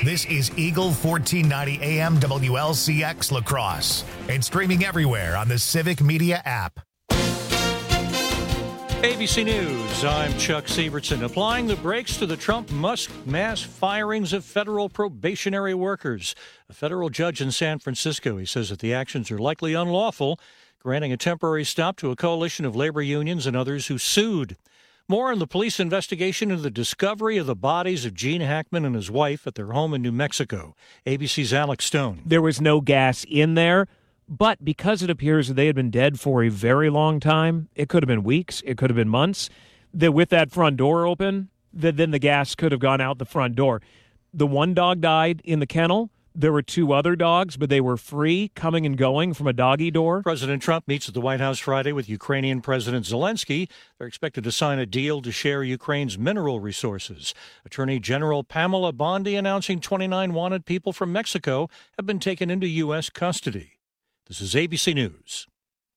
This is Eagle 1490 AM WLCX La Crosse and streaming everywhere on the Civic Media app. ABC News, I'm Chuck Sievertson. Applying the brakes to the Trump-Musk mass firings of federal probationary workers. A federal judge in San Francisco, he says that the actions are likely unlawful, granting a temporary stop to a coalition of labor unions and others who sued. More on the police investigation into the discovery of the bodies of Gene Hackman and his wife at their home in New Mexico. ABC's Alex Stone. There was no gas in there. But because it appears that they had been dead for a very long time, it could have been weeks, it could have been months, that with that front door open, that then the gas could have gone out the front door. The one dog died in the kennel. There were two other dogs, but they were free, coming and going from a doggy door. President Trump meets at the White House Friday with Ukrainian President Zelensky. They're expected to sign a deal to share Ukraine's mineral resources. Attorney General Pamela Bondi announcing 29 wanted people from Mexico have been taken into U.S. custody. This is ABC News.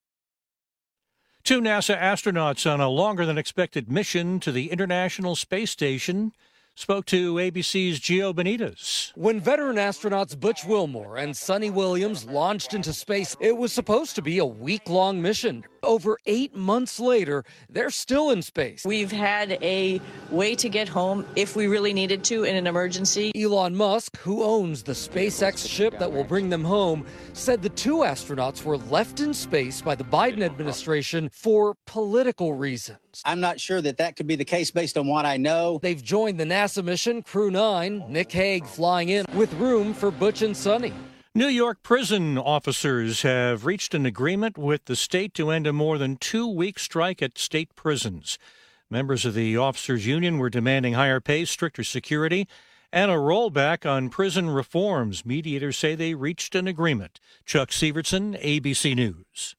Two NASA astronauts on a longer-than-expected mission to the International Space Station spoke to ABC's Gio Benitez. When veteran astronauts Butch Wilmore and Sonny Williams launched into space, it was supposed to be a week-long mission. Over 8 months later, they're still in space. We've had a way to get home if we really needed to in an emergency. Elon Musk, who owns the SpaceX ship that will bring them home, said the two astronauts were left in space by the Biden administration for political reasons. I'm not sure that could be the case based on what I know. They've joined the NASA mission Crew 9, Nick Hague flying in with room for Butch and Sonny. New York prison officers have reached an agreement with the state to end a more than 2-week strike at state prisons. Members of the officers' union were demanding higher pay, stricter security, and a rollback on prison reforms. Mediators say they reached an agreement. Chuck Sievertson, ABC News.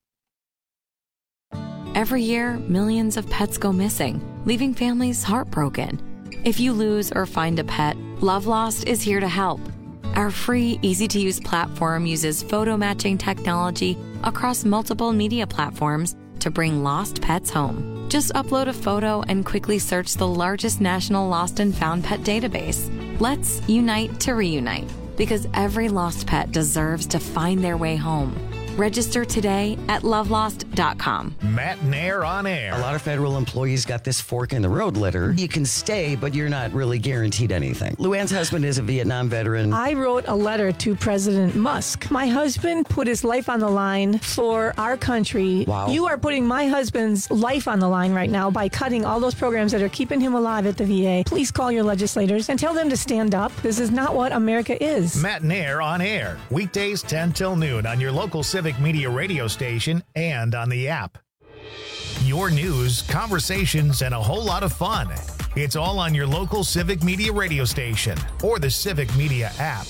Every year, millions of pets go missing, leaving families heartbroken. If you lose or find a pet, Love Lost is here to help. Our free, easy-to-use platform uses photo matching technology across multiple media platforms to bring lost pets home. Just upload a photo and quickly search the largest national lost and found pet database. Let's unite to reunite, because every lost pet deserves to find their way home. Register today at lovelost.com. Matt Nair on air. A lot of federal employees got this fork in the road letter. You can stay, but you're not really guaranteed anything. Luann's husband is a Vietnam veteran. I wrote a letter to President Musk. My husband put his life on the line for our country. Wow. You are putting my husband's life on the line right now by cutting all those programs that are keeping him alive at the VA. Please call your legislators and tell them to stand up. This is not what America is. Matt Nair on air. Weekdays 10 till noon on your local Civic Media radio station and on the app. Your news, conversations, and a whole lot of fun. It's all on your local Civic Media radio station or the Civic Media app.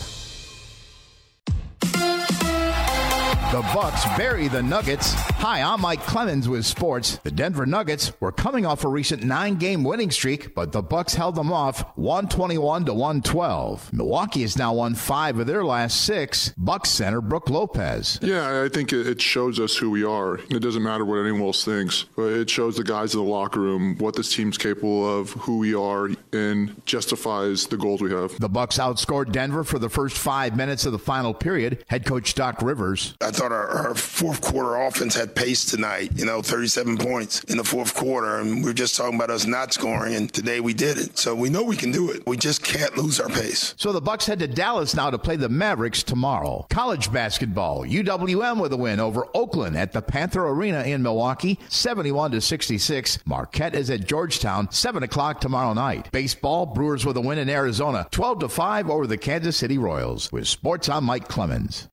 The Bucks bury the Nuggets. Hi, I'm Mike Clemens with sports. The Denver Nuggets were coming off a recent 9-game winning streak, but the Bucks held them off 121-112. Milwaukee has now won 5 of their last 6. Bucks center Brook Lopez. Yeah, I think it shows us who we are. It doesn't matter what anyone else thinks, but it shows the guys in the locker room what this team's capable of, who we are, and justifies the goals we have. The Bucks outscored Denver for the first 5 minutes of the final period. Head coach Doc Rivers. I thought our fourth quarter offense had pace tonight, 37 points in the fourth quarter, and we were just talking about us not scoring, and today we did it. So we know we can do it. We just can't lose our pace. So the Bucks head to Dallas now to play the Mavericks tomorrow. College basketball, UWM with a win over Oakland at the Panther Arena in Milwaukee, 71-66. Marquette is at Georgetown, 7 o'clock tomorrow night. Baseball, Brewers with a win in Arizona, 12-5 over the Kansas City Royals. With sports, I'm Mike Clemens.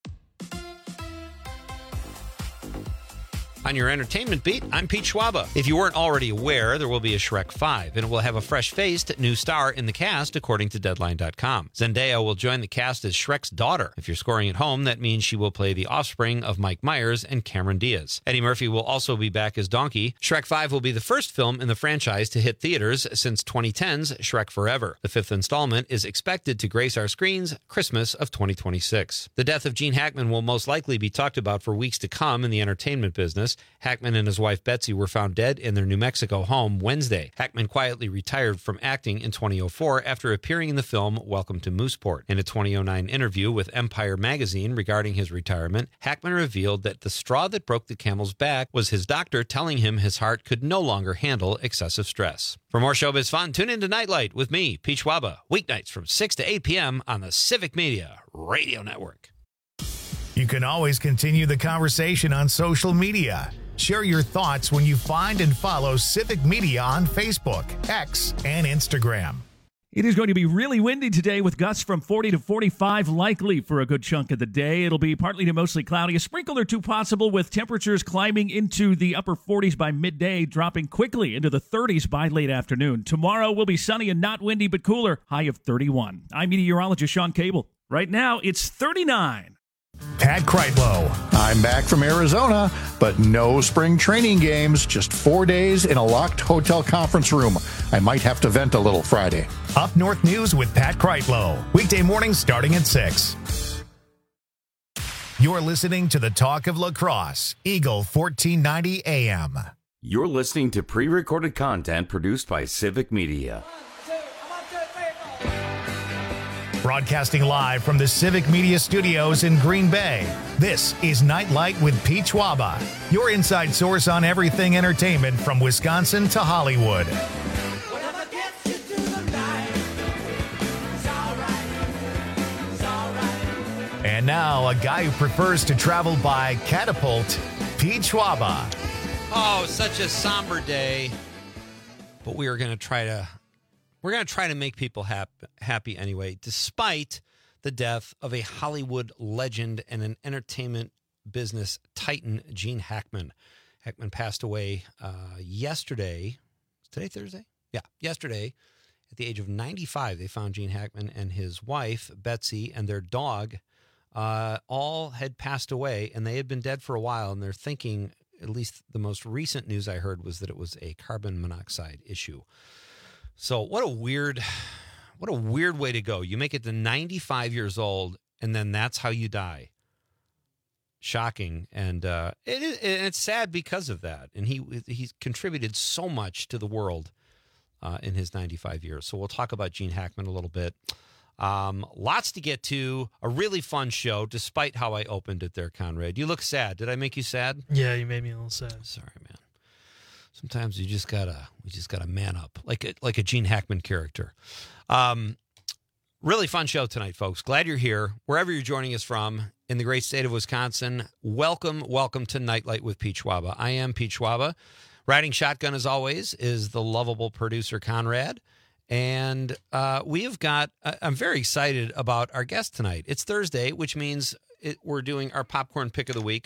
On your entertainment beat, I'm Pete Schwaba. If you weren't already aware, there will be a Shrek 5, and it will have a fresh-faced new star in the cast, according to Deadline.com. Zendaya will join the cast as Shrek's daughter. If you're scoring at home, that means she will play the offspring of Mike Myers and Cameron Diaz. Eddie Murphy will also be back as Donkey. Shrek 5 will be the first film in the franchise to hit theaters since 2010's Shrek Forever. The 5th installment is expected to grace our screens Christmas of 2026. The death of Gene Hackman will most likely be talked about for weeks to come in the entertainment business. Angeles. Hackman and his wife Betsy were found dead in their New Mexico home Wednesday. Hackman quietly retired from acting in 2004 after appearing in the film Welcome to Mooseport. In a 2009 interview with Empire magazine regarding his retirement, Hackman revealed that the straw that broke the camel's back was his doctor telling him his heart could no longer handle excessive stress. For more showbiz fun, tune in to Nightlight with me, Pete Schwaba, weeknights from 6 to 8 p.m. on the Civic Media Radio Network. You can always continue the conversation on social media. Share your thoughts when you find and follow Civic Media on Facebook, X, and Instagram. It is going to be really windy today with gusts from 40 to 45 likely for a good chunk of the day. It'll be partly to mostly cloudy, a sprinkle or two possible with temperatures climbing into the upper 40s by midday, dropping quickly into the 30s by late afternoon. Tomorrow will be sunny and not windy but cooler, high of 31. I'm meteorologist Sean Cable. Right now it's 39. Pat Kreitlow. I'm back from Arizona, but no spring training games, just 4 days in a locked hotel conference room. I might have to vent a little Friday. Up North News with Pat Kreitlow. Weekday mornings starting at 6. You're listening to the Talk of Lacrosse, Eagle 1490 AM. You're listening to pre-recorded content produced by Civic Media. Broadcasting live from the Civic Media Studios in Green Bay, this is Nightlight with Pete Schwaba, your inside source on everything entertainment from Wisconsin to Hollywood. And now, a guy who prefers to travel by catapult, Pete Schwaba. Oh, such a somber day, but we are going to try to... We're going to try to make people happy anyway, despite the death of a Hollywood legend and an entertainment business titan, Gene Hackman. Hackman passed away yesterday. Is today Thursday? Yeah, yesterday at the age of 95. They found Gene Hackman and his wife, Betsy, and their dog all had passed away, and they had been dead for a while, and they're thinking, at least the most recent news I heard was that it was a carbon monoxide issue. So what a weird way to go. You make it to 95 years old, and then that's how you die. Shocking, and it's sad because of that. And he's contributed so much to the world in his 95 years. So we'll talk about Gene Hackman a little bit. Lots to get to. A really fun show, despite how I opened it there, Conrad. You look sad. Did I make you sad? Yeah, you made me a little sad. Sorry, man. Sometimes we just gotta man up, like a Gene Hackman character. Really fun show tonight, folks. Glad you're here, wherever you're joining us from in the great state of Wisconsin. Welcome to Nightlight with Pete Schwaba. I am Pete Schwaba. Riding shotgun, as always, is the lovable producer Conrad, and we have got. I'm very excited about our guest tonight. It's Thursday, which means we're doing our popcorn pick of the week.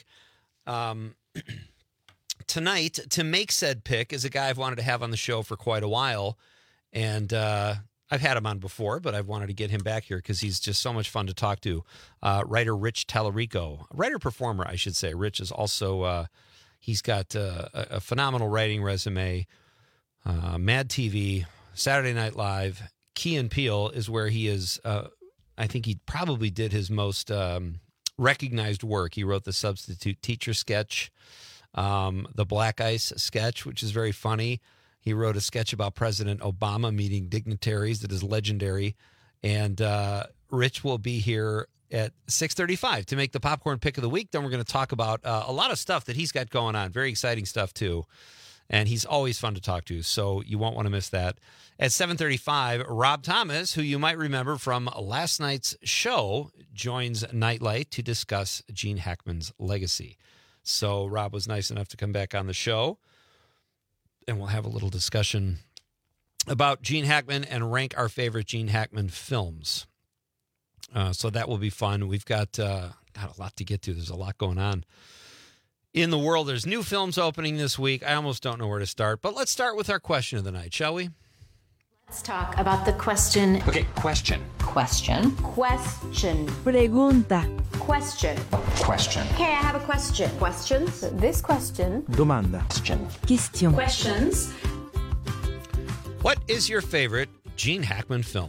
Tonight, to make said pick, is a guy I've wanted to have on the show for quite a while, and I've had him on before, but I've wanted to get him back here because he's just so much fun to talk to. Writer Rich Tallarico, writer-performer, I should say. Rich is also, he's got a phenomenal writing resume. Mad TV, Saturday Night Live, Key and Peele is where he is. I think he probably did his most recognized work. He wrote the Substitute Teacher sketch. The Black Ice sketch, which is very funny. He wrote a sketch about President Obama meeting dignitaries that is legendary. And Rich will be here at 6:35 to make the popcorn pick of the week. Then we're going to talk about a lot of stuff that he's got going on. Very exciting stuff, too. And he's always fun to talk to, so you won't want to miss that. At 7:35, Rob Thomas, who you might remember from last night's show, joins Nightlight to discuss Gene Hackman's legacy. So Rob was nice enough to come back on the show, and we'll have a little discussion about Gene Hackman and rank our favorite Gene Hackman films. So that will be fun. We've got a lot to get to. There's a lot going on in the world. There's new films opening this week. I almost don't know where to start, but let's start with our question of the night, shall we? Let's talk about the question. Okay, question. Question. Pregunta. Question. Question. Okay, I have a question. Questions? This question. Domanda. Question. Questions. What is your favorite Gene Hackman film?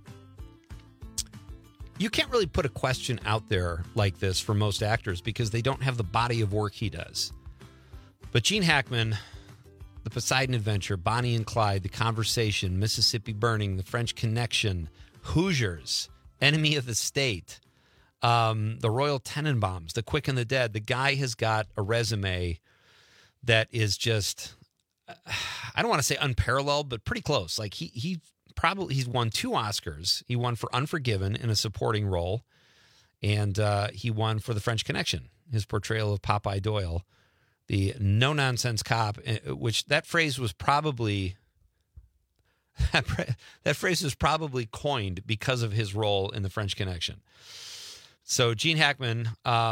You can't really put a question out there like this for most actors because they don't have the body of work he does. But Gene Hackman, The Poseidon Adventure, Bonnie and Clyde, The Conversation, Mississippi Burning, The French Connection, Hoosiers, Enemy of the State, The Royal Tenenbaums, The Quick and the Dead. The guy has got a resume that is just, I don't want to say unparalleled, but pretty close. Like he's won 2 Oscars. He won for Unforgiven in a supporting role, and he won for The French Connection, his portrayal of Popeye Doyle, the no-nonsense cop, which that phrase was probably coined because of his role in The French Connection. So Gene Hackman,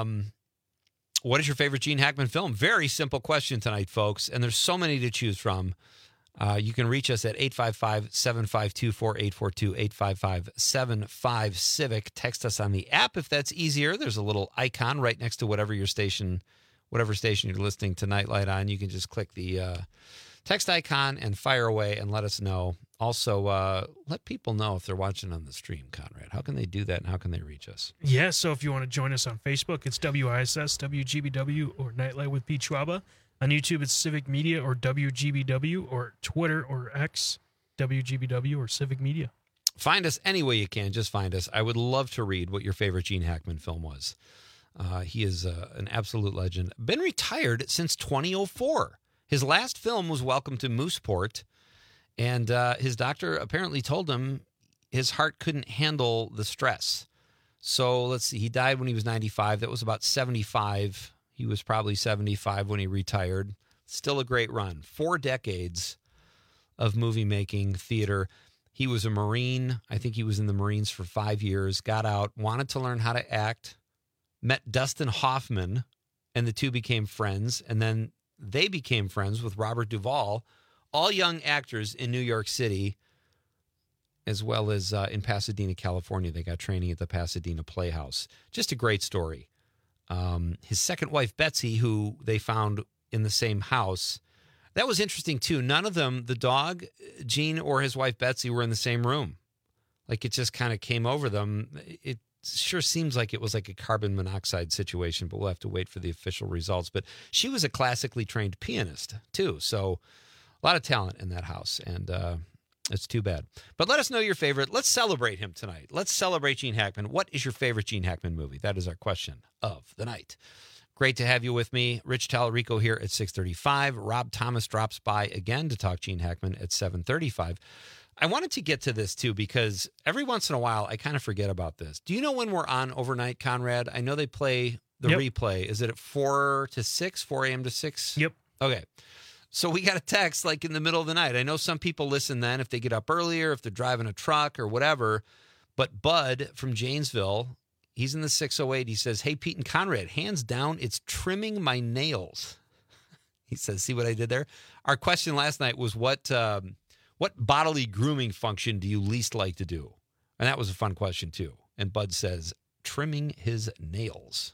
what is your favorite Gene Hackman film? Very simple question tonight, folks, and there's so many to choose from. You can reach us at 855-752-4842, 855-75-CIVIC. Text us on the app if that's easier. There's a little icon right next to whatever station you're listening to Nightlight on. You can just click the text icon and fire away and let us know. Also, let people know if they're watching on the stream, Conrad. How can they do that, and how can they reach us? Yeah, so if you want to join us on Facebook, it's WISS, WGBW, or Nightlight with Pete Schwaba. On YouTube, it's Civic Media or WGBW, or Twitter or X, WGBW or Civic Media. Find us any way you can. Just find us. I would love to read what your favorite Gene Hackman film was. He is an absolute legend. Been retired since 2004. His last film was Welcome to Mooseport, and his doctor apparently told him his heart couldn't handle the stress. So let's see. He died when he was 95. That was about 75. He was probably 75 when he retired. Still a great run. 4 decades of movie making, theater. He was a Marine. I think he was in the Marines for 5 years. Got out, wanted to learn how to act. Met Dustin Hoffman, and the two became friends. And then they became friends with Robert Duvall, all young actors in New York City, as well as in Pasadena, California. They got training at the Pasadena Playhouse. Just a great story. His second wife, Betsy, who they found in the same house. That was interesting, too. None of them, the dog, Gene, or his wife, Betsy, were in the same room. Like, it just kind of came over them. It sure seems like it was like a carbon monoxide situation, but we'll have to wait for the official results. But she was a classically trained pianist, too. So a lot of talent in that house, and it's too bad. But let us know your favorite. Let's celebrate him tonight. Let's celebrate Gene Hackman. What is your favorite Gene Hackman movie? That is our question of the night. Great to have you with me. Rich Tallarico here at 6:35. Rob Thomas drops by again to talk Gene Hackman at 7:35. I wanted to get to this, too, because every once in a while, I kind of forget about this. Do you know when we're on overnight, Conrad? I know they play the replay. Is it at 4 to 6, 4 a.m. to 6? Yep. Okay. So we got a text like in the middle of the night. I know some people listen then if they get up earlier, if they're driving a truck or whatever. But Bud from Janesville, he's in the 608. He says, hey, Pete and Conrad, hands down, it's trimming my nails. He says, see what I did there? Our question last night was what bodily grooming function do you least like to do? And that was a fun question, too. And Bud says, trimming his nails.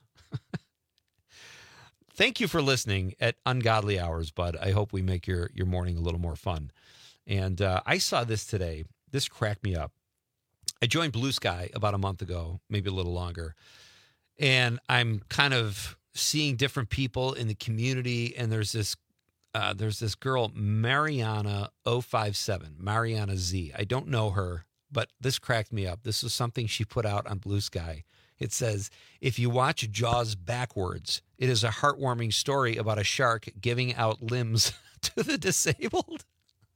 Thank you for listening at ungodly hours, Bud. I hope we make your morning a little more fun. And I saw this today. This cracked me up. I joined Blue Sky about a month ago, maybe a little longer. And I'm kind of seeing different people in the community. And there's this girl, Mariana 057, Mariana Z. I don't know her, but this cracked me up. This was something she put out on Blue Sky. It says, if you watch Jaws backwards, it is a heartwarming story about a shark giving out limbs to the disabled.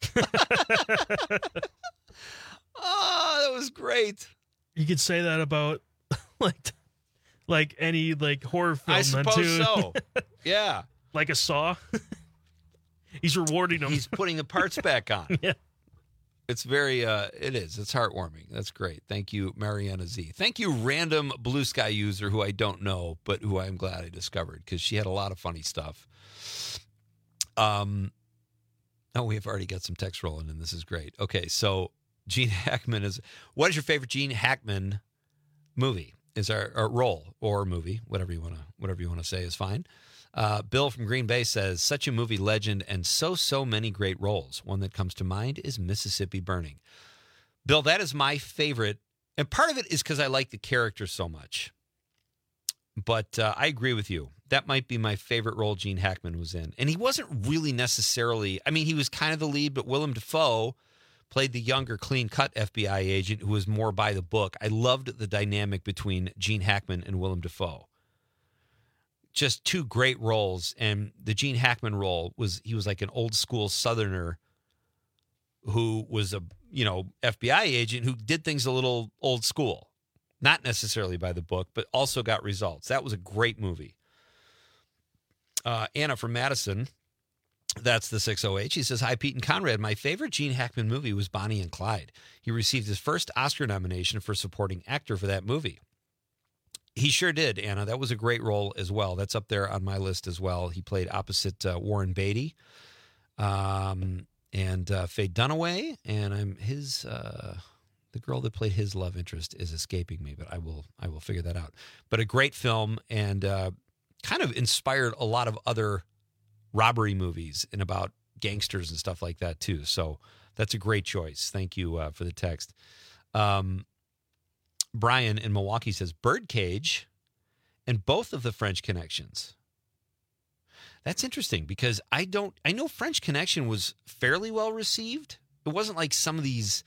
Oh, that was great. You could say that about like any horror film. I suppose so. Yeah. Like a Saw. He's rewarding them. He's putting the parts back on. Yeah. It's very, it is. It's heartwarming. That's great. Thank you, Mariana Z. Thank you, random Blue Sky user who I don't know, but who I'm glad I discovered because she had a lot of funny stuff. We have already got some text rolling in. This is great. Okay, so Gene Hackman what is your favorite Gene Hackman movie? Is our role or movie, whatever you want to say is fine. Bill from Green Bay says, such a movie legend and so many great roles. One that comes to mind is Mississippi Burning. Bill, that is my favorite. And part of it is because I like the character so much. But I agree with you. That might be my favorite role Gene Hackman was in. And he wasn't really necessarily, I mean, he was kind of the lead, but Willem Dafoe played the younger, clean-cut FBI agent who was more by the book. I loved the dynamic between Gene Hackman and Willem Dafoe. Just two great roles. And the Gene Hackman role he was like an old-school Southerner who was a, FBI agent who did things a little old school. Not necessarily by the book, but also got results. That was a great movie. Anna from Madison, that's the 608. She says, hi, Pete and Conrad. My favorite Gene Hackman movie was Bonnie and Clyde. He received his first Oscar nomination for supporting actor for that movie. He sure did, Anna. That was a great role as well. That's up there on my list as well. He played opposite Warren Beatty and Faye Dunaway. And the girl that played his love interest is escaping me, but I will figure that out. But a great film, and kind of inspired a lot of other robbery movies and about gangsters and stuff like that too. So that's a great choice. Thank you for the text. Brian in Milwaukee says Birdcage and both of the French Connections. That's interesting because I know French Connection was fairly well received. It wasn't like some of these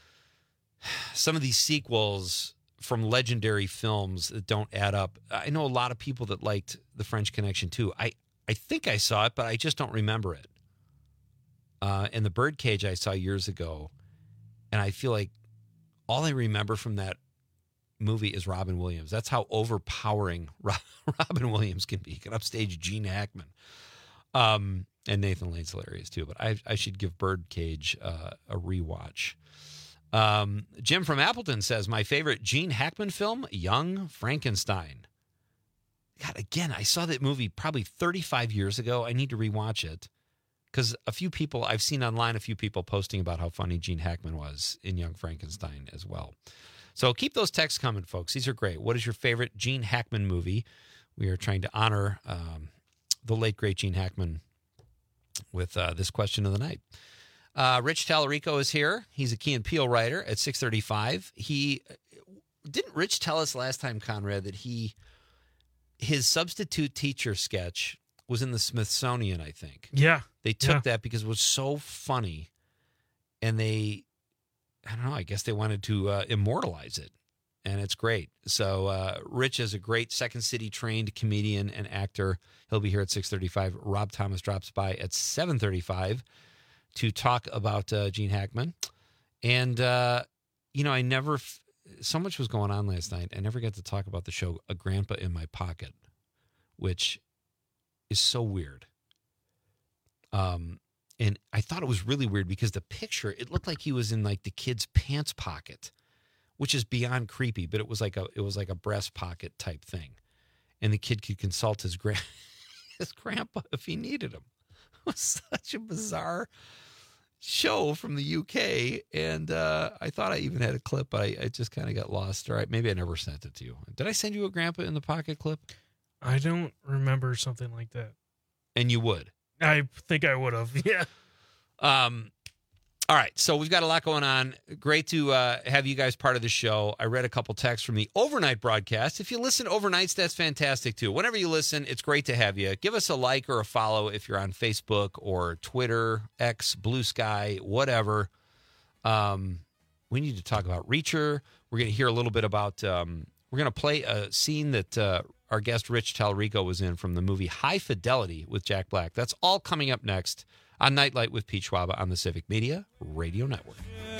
sequels from legendary films that don't add up. I know a lot of people that liked The French Connection too. I think I saw it, but I just don't remember it. And The Birdcage I saw years ago, and I feel like all I remember from that movie is Robin Williams. That's how overpowering Robin Williams can be. He can upstage Gene Hackman. And Nathan Lane's hilarious too, but I should give Birdcage a rewatch. Jim from Appleton says, my favorite Gene Hackman film, Young Frankenstein. God, again, I saw that movie probably 35 years ago. I need to rewatch it because I've seen online a few people posting about how funny Gene Hackman was in Young Frankenstein as well. So keep those texts coming, folks. These are great. What is your favorite Gene Hackman movie? We are trying to honor the late, great Gene Hackman with this question of the night. Rich Tallarico is here. He's a Key and Peele writer at 635. Didn't Rich tell us last time, Conrad, that his substitute teacher sketch was in the Smithsonian, I think. Yeah. They took that because it was so funny, and I don't know, I guess they wanted to immortalize it, and it's great. So Rich is a great Second City trained comedian and actor. He'll be here at 6:35. Rob Thomas drops by at 7:35 to talk about Gene Hackman. And, I never, so much was going on last night. I never got to talk about the show A Grandpa in My Pocket, which is so weird. And I thought it was really weird because the picture, it looked like he was in like the kid's pants pocket, which is beyond creepy, but it was like a breast pocket type thing. And the kid could consult his grandpa if he needed him. It was such a bizarre show from the UK. And I thought I even had a clip, but I just kind of got lost. All right, maybe I never sent it to you. Did I send you a Grandpa in the Pocket clip? I don't remember something like that. And you would? I think I would have, yeah. All right, so we've got a lot going on. Great to have you guys part of the show. I read a couple texts from the overnight broadcast. If you listen overnights, that's fantastic too. Whenever you listen, it's great to have you. Give us a like or a follow if you're on Facebook or Twitter, X, Blue Sky, whatever. We need to talk about Reacher. We're going to hear a little bit about, we're going to play a scene that our guest Rich Tallarico was in from the movie High Fidelity with Jack Black. That's all coming up next on Nightlight with Pete Schwaba on the Civic Media Radio Network.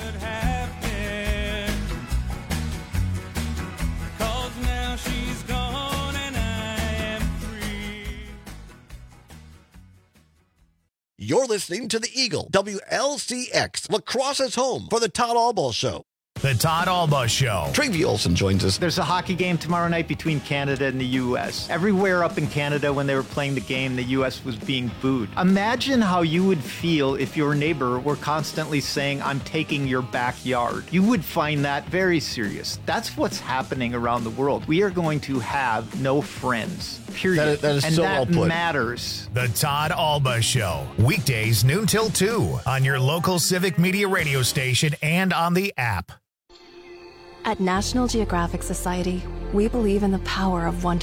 You're listening to the Eagle, WLCX, Lacrosse's home for the Todd Albaugh Show. The Todd Albaugh Show. Travie Olson joins us. There's a hockey game tomorrow night between Canada and the U.S. Everywhere up in Canada when they were playing the game, the U.S. was being booed. Imagine how you would feel if your neighbor were constantly saying, I'm taking your backyard. You would find that very serious. That's what's happening around the world. We are going to have no friends. Period. That is and so that well put. Matters. The Todd Albaugh Show. Weekdays noon till 2 on your local Civic Media radio station and on the app. At National Geographic Society, we believe in the power of wonder.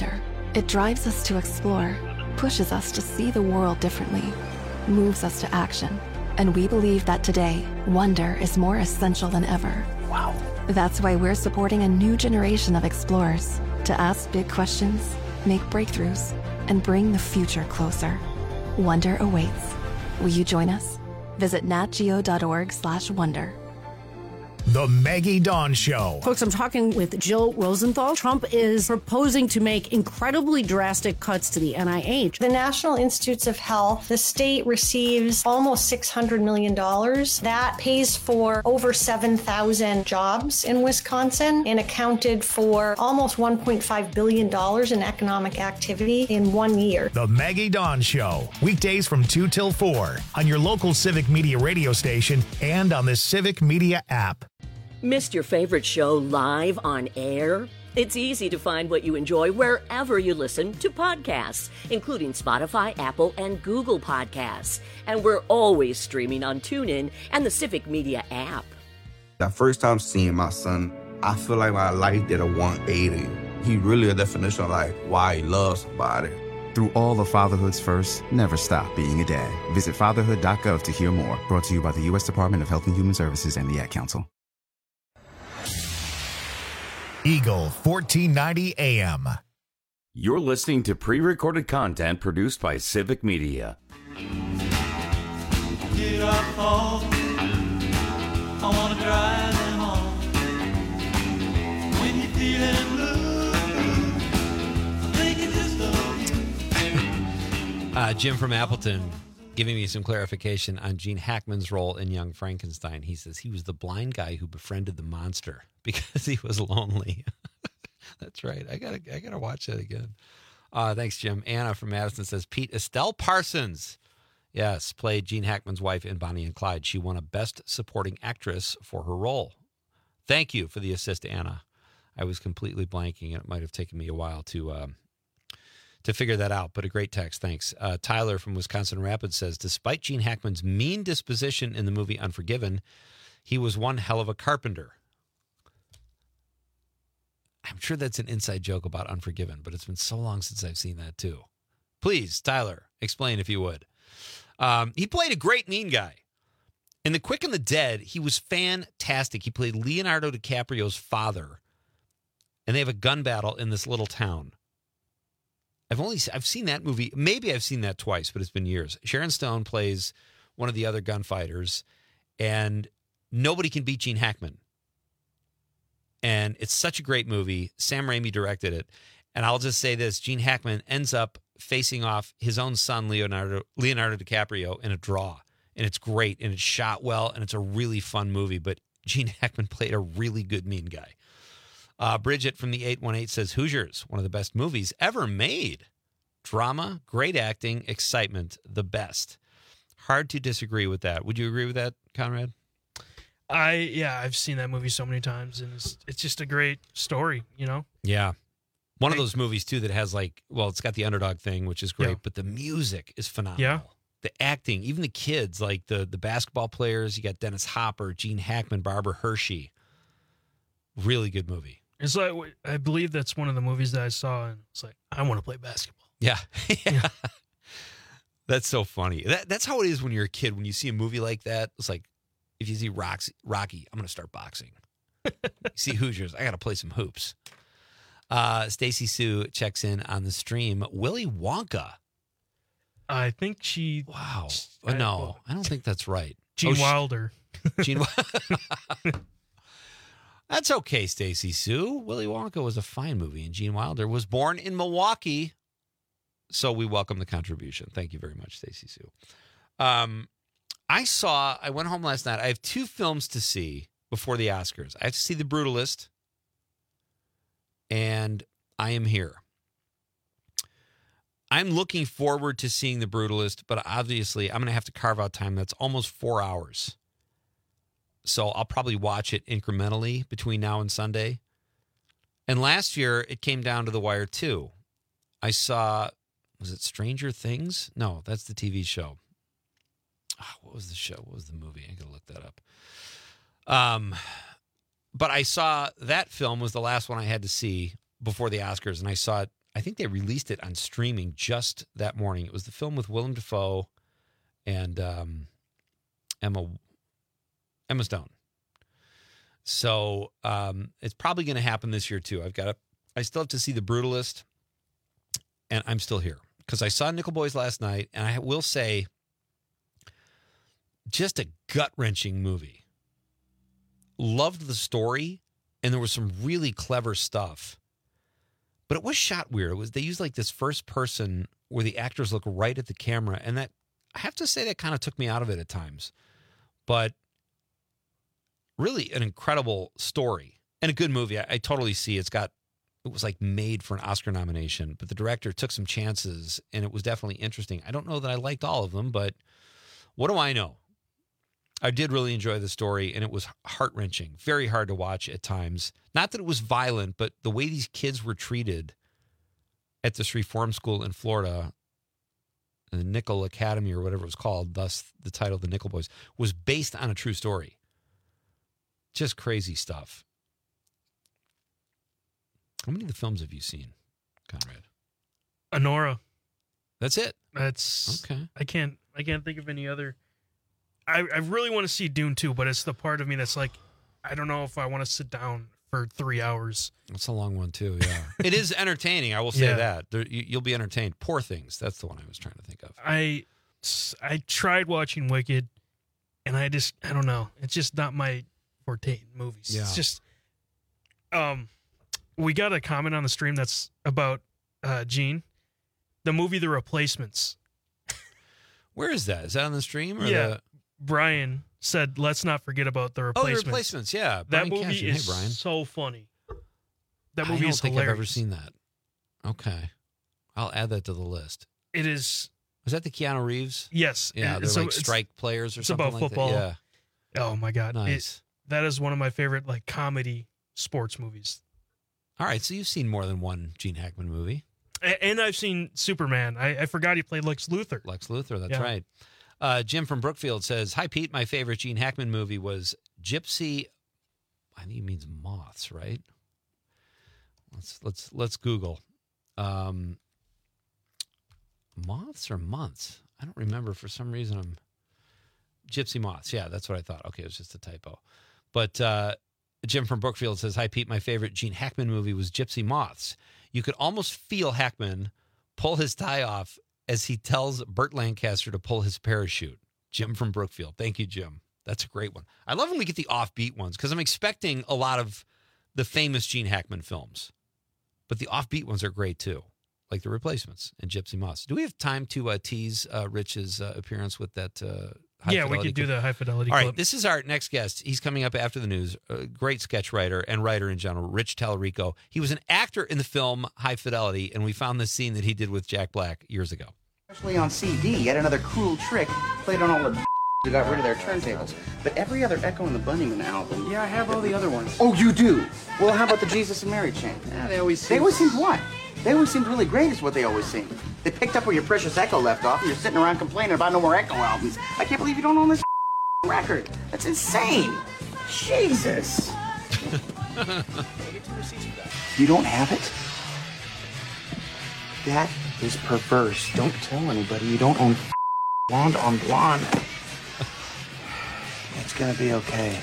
It drives us to explore, pushes us to see the world differently, moves us to action. And we believe that today, wonder is more essential than ever. Wow. That's why we're supporting a new generation of explorers to ask big questions, make breakthroughs, and bring the future closer. Wonder awaits. Will you join us? Visit natgeo.org/wonder. The Maggie Dawn Show. Folks, I'm talking with Jill Rosenthal. Trump is proposing to make incredibly drastic cuts to the NIH. The National Institutes of Health, the state receives almost $600 million. That pays for over 7,000 jobs in Wisconsin and accounted for almost $1.5 billion in economic activity in 1 year. The Maggie Dawn Show. Weekdays from 2 till 4 on your local Civic Media radio station and on the Civic Media app. Missed your favorite show live on air? It's easy to find what you enjoy wherever you listen to podcasts, including Spotify, Apple, and Google Podcasts. And we're always streaming on TuneIn and the Civic Media app. The first time seeing my son, I feel like my life did a 180. He really a definition of like why he loves somebody. Through all of fatherhood's first, never stop being a dad. Visit fatherhood.gov to hear more. Brought to you by the U.S. Department of Health and Human Services and the Ad Council. Eagle 1490 AM. You're listening to pre-recorded content produced by Civic Media. Get off home. I want to drive them home. When you're feeling blue, I think it just Jim from Appleton giving me some clarification on Gene Hackman's role in Young Frankenstein. He says he was the blind guy who befriended the monster because he was lonely. That's right. I gotta watch that again. Thanks, Jim. Anna from Madison says Pete Estelle Parsons, yes, played Gene Hackman's wife in Bonnie and Clyde. She won a Best Supporting Actress for her role. Thank you for the assist, Anna. I was completely blanking, and it might have taken me a while to figure that out, but a great text. Thanks. Tyler from Wisconsin Rapids says, despite Gene Hackman's mean disposition in the movie Unforgiven, he was one hell of a carpenter. I'm sure that's an inside joke about Unforgiven, but it's been so long since I've seen that too. Please, Tyler, explain if you would. He played a great mean guy. In The Quick and the Dead, he was fantastic. He played Leonardo DiCaprio's father, and they have a gun battle in this little town. I've seen that movie. Maybe I've seen that twice, but it's been years. Sharon Stone plays one of the other gunfighters, and nobody can beat Gene Hackman. And it's such a great movie. Sam Raimi directed it. And I'll just say this, Gene Hackman ends up facing off his own son, Leonardo DiCaprio, in a draw. And it's great, and it's shot well, and it's a really fun movie. But Gene Hackman played a really good mean guy. Bridget from the 818 says, Hoosiers, one of the best movies ever made. Drama, great acting, excitement, the best. Hard to disagree with that. Would you agree with that, Conrad? I've seen that movie so many times, and it's just a great story, you know? Yeah. One of those movies, too, that has it's got the underdog thing, which is great, but the music is phenomenal. Yeah. The acting, even the kids, like the basketball players, you got Dennis Hopper, Gene Hackman, Barbara Hershey. Really good movie. It's like, I believe that's one of the movies that I saw, and it's like, I want to play basketball. Yeah. That's so funny. That's how it is when you're a kid. When you see a movie like that, it's like, if you see Rocky, I'm going to start boxing. You see Hoosiers, I got to play some hoops. Stacy Sue checks in on the stream. Willy Wonka. I think she... Wow. No, I don't think that's right. Gene Wilder. Gene Wilder. That's okay, Stacy Sue. Willy Wonka was a fine movie, and Gene Wilder was born in Milwaukee. So we welcome the contribution. Thank you very much, Stacy Sue. I went home last night. I have 2 films to see before the Oscars. I have to see The Brutalist, and I Am Here. I'm looking forward to seeing The Brutalist, but obviously I'm going to have to carve out time. That's almost 4 hours. So I'll probably watch it incrementally between now and Sunday. And last year, it came down to the wire, too. I saw, was it Stranger Things? No, that's the TV show. What was the show? What was the movie? I got to look that up. But I saw that film was the last one I had to see before the Oscars, and I saw it I think they released it on streaming just that morning. It was the film with Willem Dafoe and Emma Stone. So it's probably going to happen this year too. I still have to see The Brutalist, and I'm still here because I saw Nickel Boys last night, and I will say, just a gut-wrenching movie. Loved the story, and there was some really clever stuff. But it was shot weird. They used like this first person where the actors look right at the camera, and that, I have to say, that kind of took me out of it at times. But really an incredible story and a good movie. I totally see it was like made for an Oscar nomination, but the director took some chances, and it was definitely interesting. I don't know that I liked all of them, but what do I know? I did really enjoy the story, and it was heart-wrenching, very hard to watch at times. Not that it was violent, but the way these kids were treated at this reform school in Florida, the Nickel Academy or whatever it was called, thus the title The Nickel Boys, was based on a true story. Just crazy stuff. How many of the films have you seen, Conrad? Anora. That's it. That's okay. I can't think of any other. I really want to see Dune 2, but it's the part of me that's like, I don't know if I want to sit down for 3 hours. It's a long one too. Yeah, it is entertaining. I will say that you'll be entertained. Poor Things. That's the one I was trying to think of. I tried watching Wicked, and I don't know. It's just not my forte in movies. Yeah. It's just, we got a comment on the stream that's about Gene, the movie The Replacements. Where is that? Is that on the stream? Or yeah. Brian said, let's not forget about The Replacements. Oh, The Replacements, yeah. That Brian movie Cashin. is Hey, Brian. so funny. That movie I don't is think hilarious. I've ever seen that. Okay. I'll add that to the list. It is. Was that the Keanu Reeves? Yes. Yeah, they're So like strike players or it's something about like football. that. Yeah. Oh, my God. Nice. That is one of my favorite like comedy sports movies. All right, so you've seen more than one Gene Hackman movie. And I've seen Superman. I forgot he played Lex Luthor. Lex Luthor, that's Yeah. right. Jim from Brookfield says, "Hi, Pete. My favorite Gene Hackman movie was Gypsy." I think he means moths, right? Let's Google. Moths or months? I don't remember. For some reason, Gypsy Moths. Yeah, that's what I thought. Okay, it was just a typo. But Jim from Brookfield says, "Hi, Pete. My favorite Gene Hackman movie was Gypsy Moths. You could almost feel Hackman pull his tie off as he tells Burt Lancaster to pull his parachute." Jim from Brookfield. Thank you, Jim. That's a great one. I love when we get the offbeat ones because I'm expecting a lot of the famous Gene Hackman films. But the offbeat ones are great too, like The Replacements and Gypsy Moths. Do we have time to tease Rich's appearance with that high Yeah, we fidelity could do clip? the high fidelity All clip. right, this is our next guest. He's coming up after the news. A great sketch writer and writer in general, Rich Tallarico. He was an actor in the film High Fidelity, and we found this scene that he did with Jack Black years ago. Especially on CD, yet another cruel trick played on all the who got rid of their turntables. But every other Echo and the Bunnymen album... Yeah, I have all the other ones. Oh, you do? Well, how about the Jesus and Mary chain? Yeah, they always seemed what? They always seemed really great is what they always seemed. They picked up where your precious Echo left off, and you're sitting around complaining about no more Echo albums. I can't believe you don't own this record. That's insane. Jesus. You don't have it? That is perverse. Don't tell anybody you don't own Blonde on Blonde. It's gonna be okay.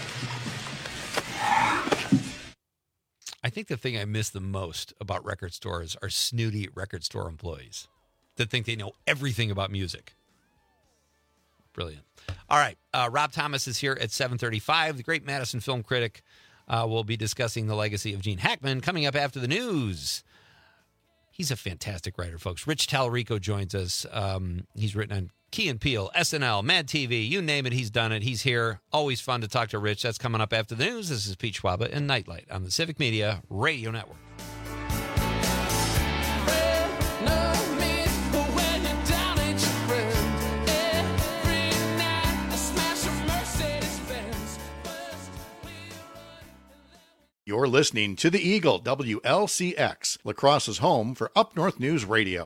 I think the thing I miss the most about record stores are snooty record store employees that think they know everything about music. Brilliant. All right. Rob Thomas is here at 7:35. The great Madison film critic will be discussing the legacy of Gene Hackman coming up after the news. He's a fantastic writer, folks. Rich Tallarico joins us. He's written on Key and Peele, SNL, Mad TV, you name it, he's done it. He's here. Always fun to talk to Rich. That's coming up after the news. This is Pete Schwaba and Nightlight on the Civic Media Radio Network. You're listening to the Eagle, WLCX, La Crosse's home for Up North News Radio.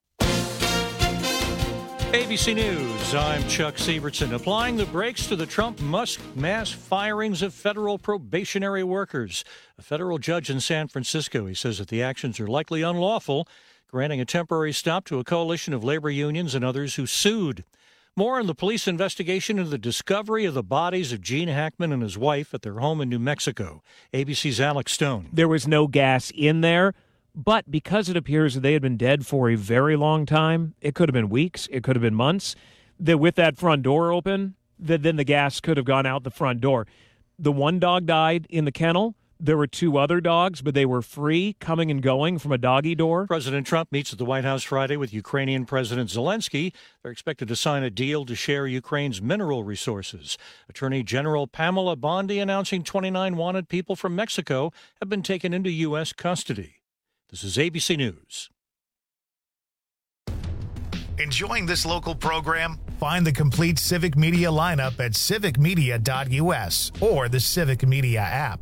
ABC News, I'm Chuck Siebertson. Applying the brakes to the Trump-Musk mass firings of federal probationary workers. A federal judge in San Francisco, he says that the actions are likely unlawful, granting a temporary stop to a coalition of labor unions and others who sued. More on the police investigation into the discovery of the bodies of Gene Hackman and his wife at their home in New Mexico. ABC's Alex Stone. There was no gas in there, but because it appears that they had been dead for a very long time, it could have been weeks, it could have been months, that with that front door open, that then the gas could have gone out the front door. The one dog died in the kennel. There were two other dogs, but they were free, coming and going from a doggy door. President Trump meets at the White House Friday with Ukrainian President Zelensky. They're expected to sign a deal to share Ukraine's mineral resources. Attorney General Pamela Bondi announcing 29 wanted people from Mexico have been taken into U.S. custody. This is ABC News. Enjoying this local program? Find the complete Civic Media lineup at civicmedia.us or the Civic Media app.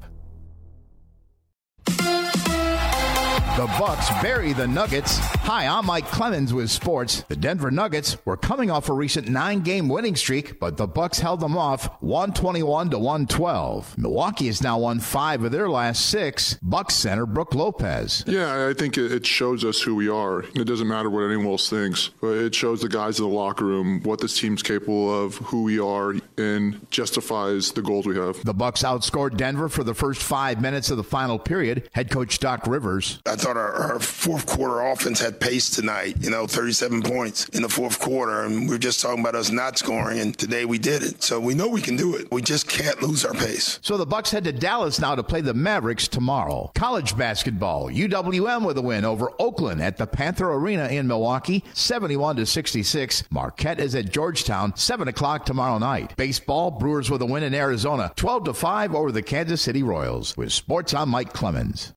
The Bucks bury the Nuggets. Hi, I'm Mike Clemens with sports. The Denver Nuggets were coming off a recent 9-game winning streak, but the Bucks held them off 121-112. Milwaukee has now won 5 of their last 6. Bucks center Brook Lopez. Yeah, I think it shows us who we are. It doesn't matter what anyone else thinks, but it shows the guys in the locker room what this team's capable of, who we are, and justifies the goals we have. The Bucks outscored Denver for the first 5 minutes of the final period. Head coach Doc Rivers. I thought our fourth quarter offense had pace tonight, 37 points in the fourth quarter, and we were just talking about us not scoring, and today we did it. So we know we can do it. We just can't lose our pace. So the Bucks head to Dallas now to play the Mavericks tomorrow. College basketball, UWM with a win over Oakland at the Panther Arena in Milwaukee, 71-66. Marquette is at Georgetown, 7 o'clock tomorrow night. Baseball, Brewers with a win in Arizona, 12-5 over the Kansas City Royals. With sports, I'm Mike Clemens.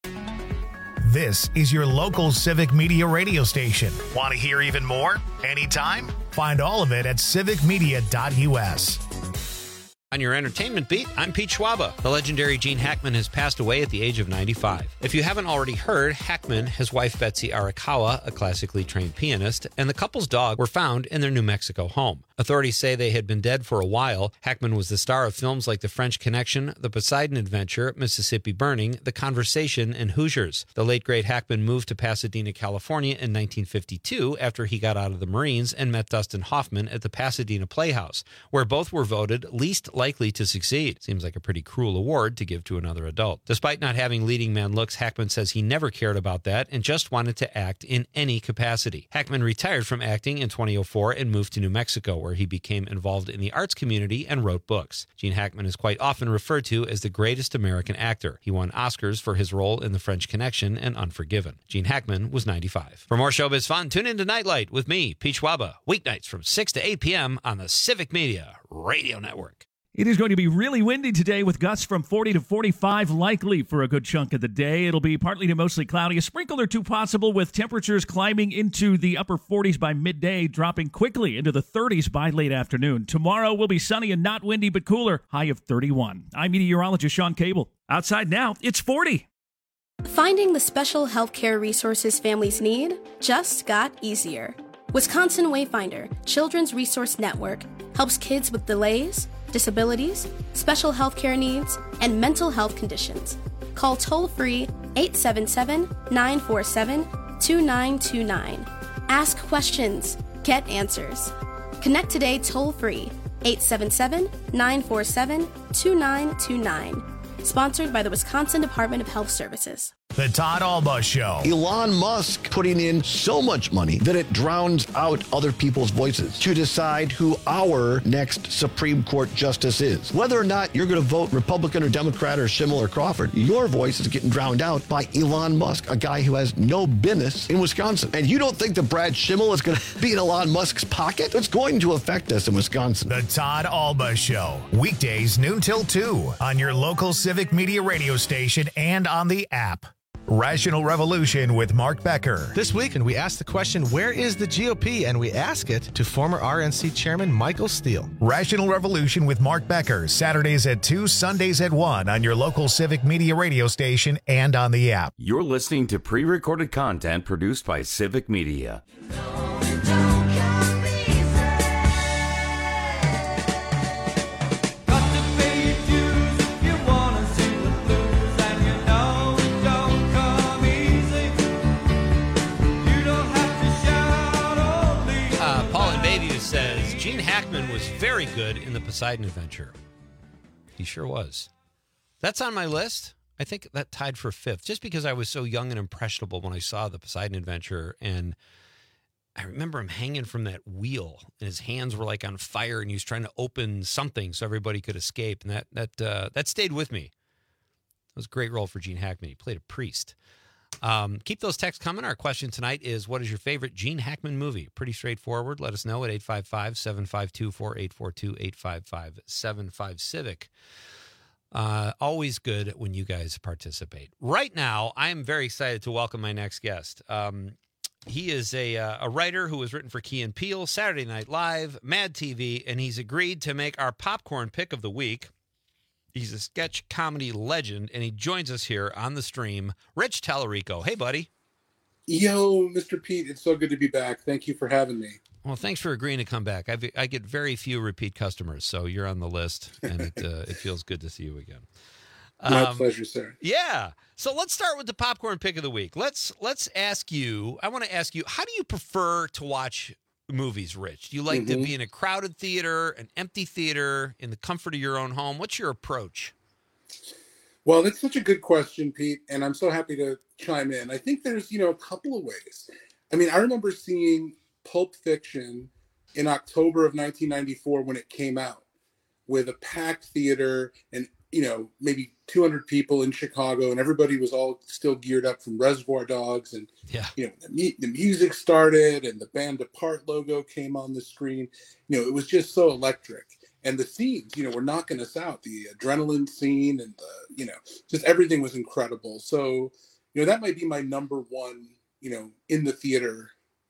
This is your local Civic Media radio station. Want to hear even more? Anytime? Find all of it at civicmedia.us. On your entertainment beat, I'm Pete Schwaba. The legendary Gene Hackman has passed away at the age of 95. If you haven't already heard, Hackman, his wife Betsy Arakawa, a classically trained pianist, and the couple's dog were found in their New Mexico home. Authorities say they had been dead for a while. Hackman was the star of films like The French Connection, The Poseidon Adventure, Mississippi Burning, The Conversation, and Hoosiers. The late great Hackman moved to Pasadena, California in 1952 after he got out of the Marines and met Dustin Hoffman at the Pasadena Playhouse, where both were voted least likely to succeed. Seems like a pretty cruel award to give to another adult. Despite not having leading man looks, Hackman says he never cared about that and just wanted to act in any capacity. Hackman retired from acting in 2004 and moved to New Mexico, where he became involved in the arts community and wrote books. Gene Hackman is quite often referred to as the greatest American actor. He won Oscars for his role in The French Connection and Unforgiven. Gene Hackman was 95. For more showbiz fun, tune in to Nightlight with me, Pete Schwaba, weeknights from 6 to 8 p.m. on the Civic Media Radio Network. It is going to be really windy today with gusts from 40 to 45 likely for a good chunk of the day. It'll be partly to mostly cloudy, a sprinkle or two possible with temperatures climbing into the upper 40s by midday, dropping quickly into the 30s by late afternoon. Tomorrow will be sunny and not windy but cooler, high of 31. I'm meteorologist Sean Cable. Outside now, it's 40. Finding the special healthcare resources families need just got easier. Wisconsin Wayfinder Children's Resource Network helps kids with delays, disabilities, special healthcare needs, and mental health conditions. Call toll-free 877-947-2929. Ask questions. Get answers. Connect today toll-free 877-947-2929. Sponsored by the Wisconsin Department of Health Services. The Todd Alba Show. Elon Musk putting in so much money that it drowns out other people's voices to decide who our next Supreme Court justice is. Whether or not you're going to vote Republican or Democrat or Schimmel or Crawford, your voice is getting drowned out by Elon Musk, a guy who has no business in Wisconsin. And you don't think that Brad Schimmel is going to be in Elon Musk's pocket? It's going to affect us in Wisconsin. The Todd Alba Show. Weekdays noon till 2 on your local Civic Media radio station and on the app. Rational Revolution with Mark Becker. This weekend, we ask the question, where is the GOP? And we ask it to former RNC Chairman Michael Steele. Rational Revolution with Mark Becker, Saturdays at 2, Sundays at 1 on your local Civic Media radio station and on the app. You're listening to pre-recorded content produced by Civic Media. Hackman was very good in the Poseidon Adventure. He sure was. That's on my list. I think that tied for 5th, just because I was so young and impressionable when I saw the Poseidon Adventure, and I remember him hanging from that wheel, and his hands were like on fire, and he was trying to open something so everybody could escape, and that stayed with me. It was a great role for Gene Hackman. He played a priest. Keep those texts coming. Our question tonight is, what is your favorite Gene Hackman movie? Pretty straightforward. Let us know at 855-752-4842, 855-75-CIVIC. Always good when you guys participate. Right now, I am very excited to welcome my next guest. He is a writer who has written for Key and Peele, Saturday Night Live, Mad TV, and he's agreed to make our popcorn pick of the week. He's a sketch comedy legend, and he joins us here on the stream. Rich Tallarico. Hey, buddy. Yo, Mr. Pete, it's so good to be back. Thank you for having me. Well, thanks for agreeing to come back. I get very few repeat customers, so you're on the list, and it feels good to see you again. My pleasure, sir. Yeah. So let's start with the popcorn pick of the week. Let's ask you. I want to ask you, how do you prefer to watch movies, Rich? Do you like to be in a crowded theater, an empty theater, in the comfort of your own home? What's your approach? Well, that's such a good question, Pete, and I'm so happy to chime in. I think there's, a couple of ways. I mean, I remember seeing Pulp Fiction in October of 1994 when it came out, with a packed theater and, maybe 200 people in Chicago, and everybody was all still geared up from Reservoir Dogs, and the music started and the Band Apart logo came on the screen. It was just so electric, and the scenes were knocking us out. The adrenaline scene and the just everything was incredible. So that might be my number one in the theater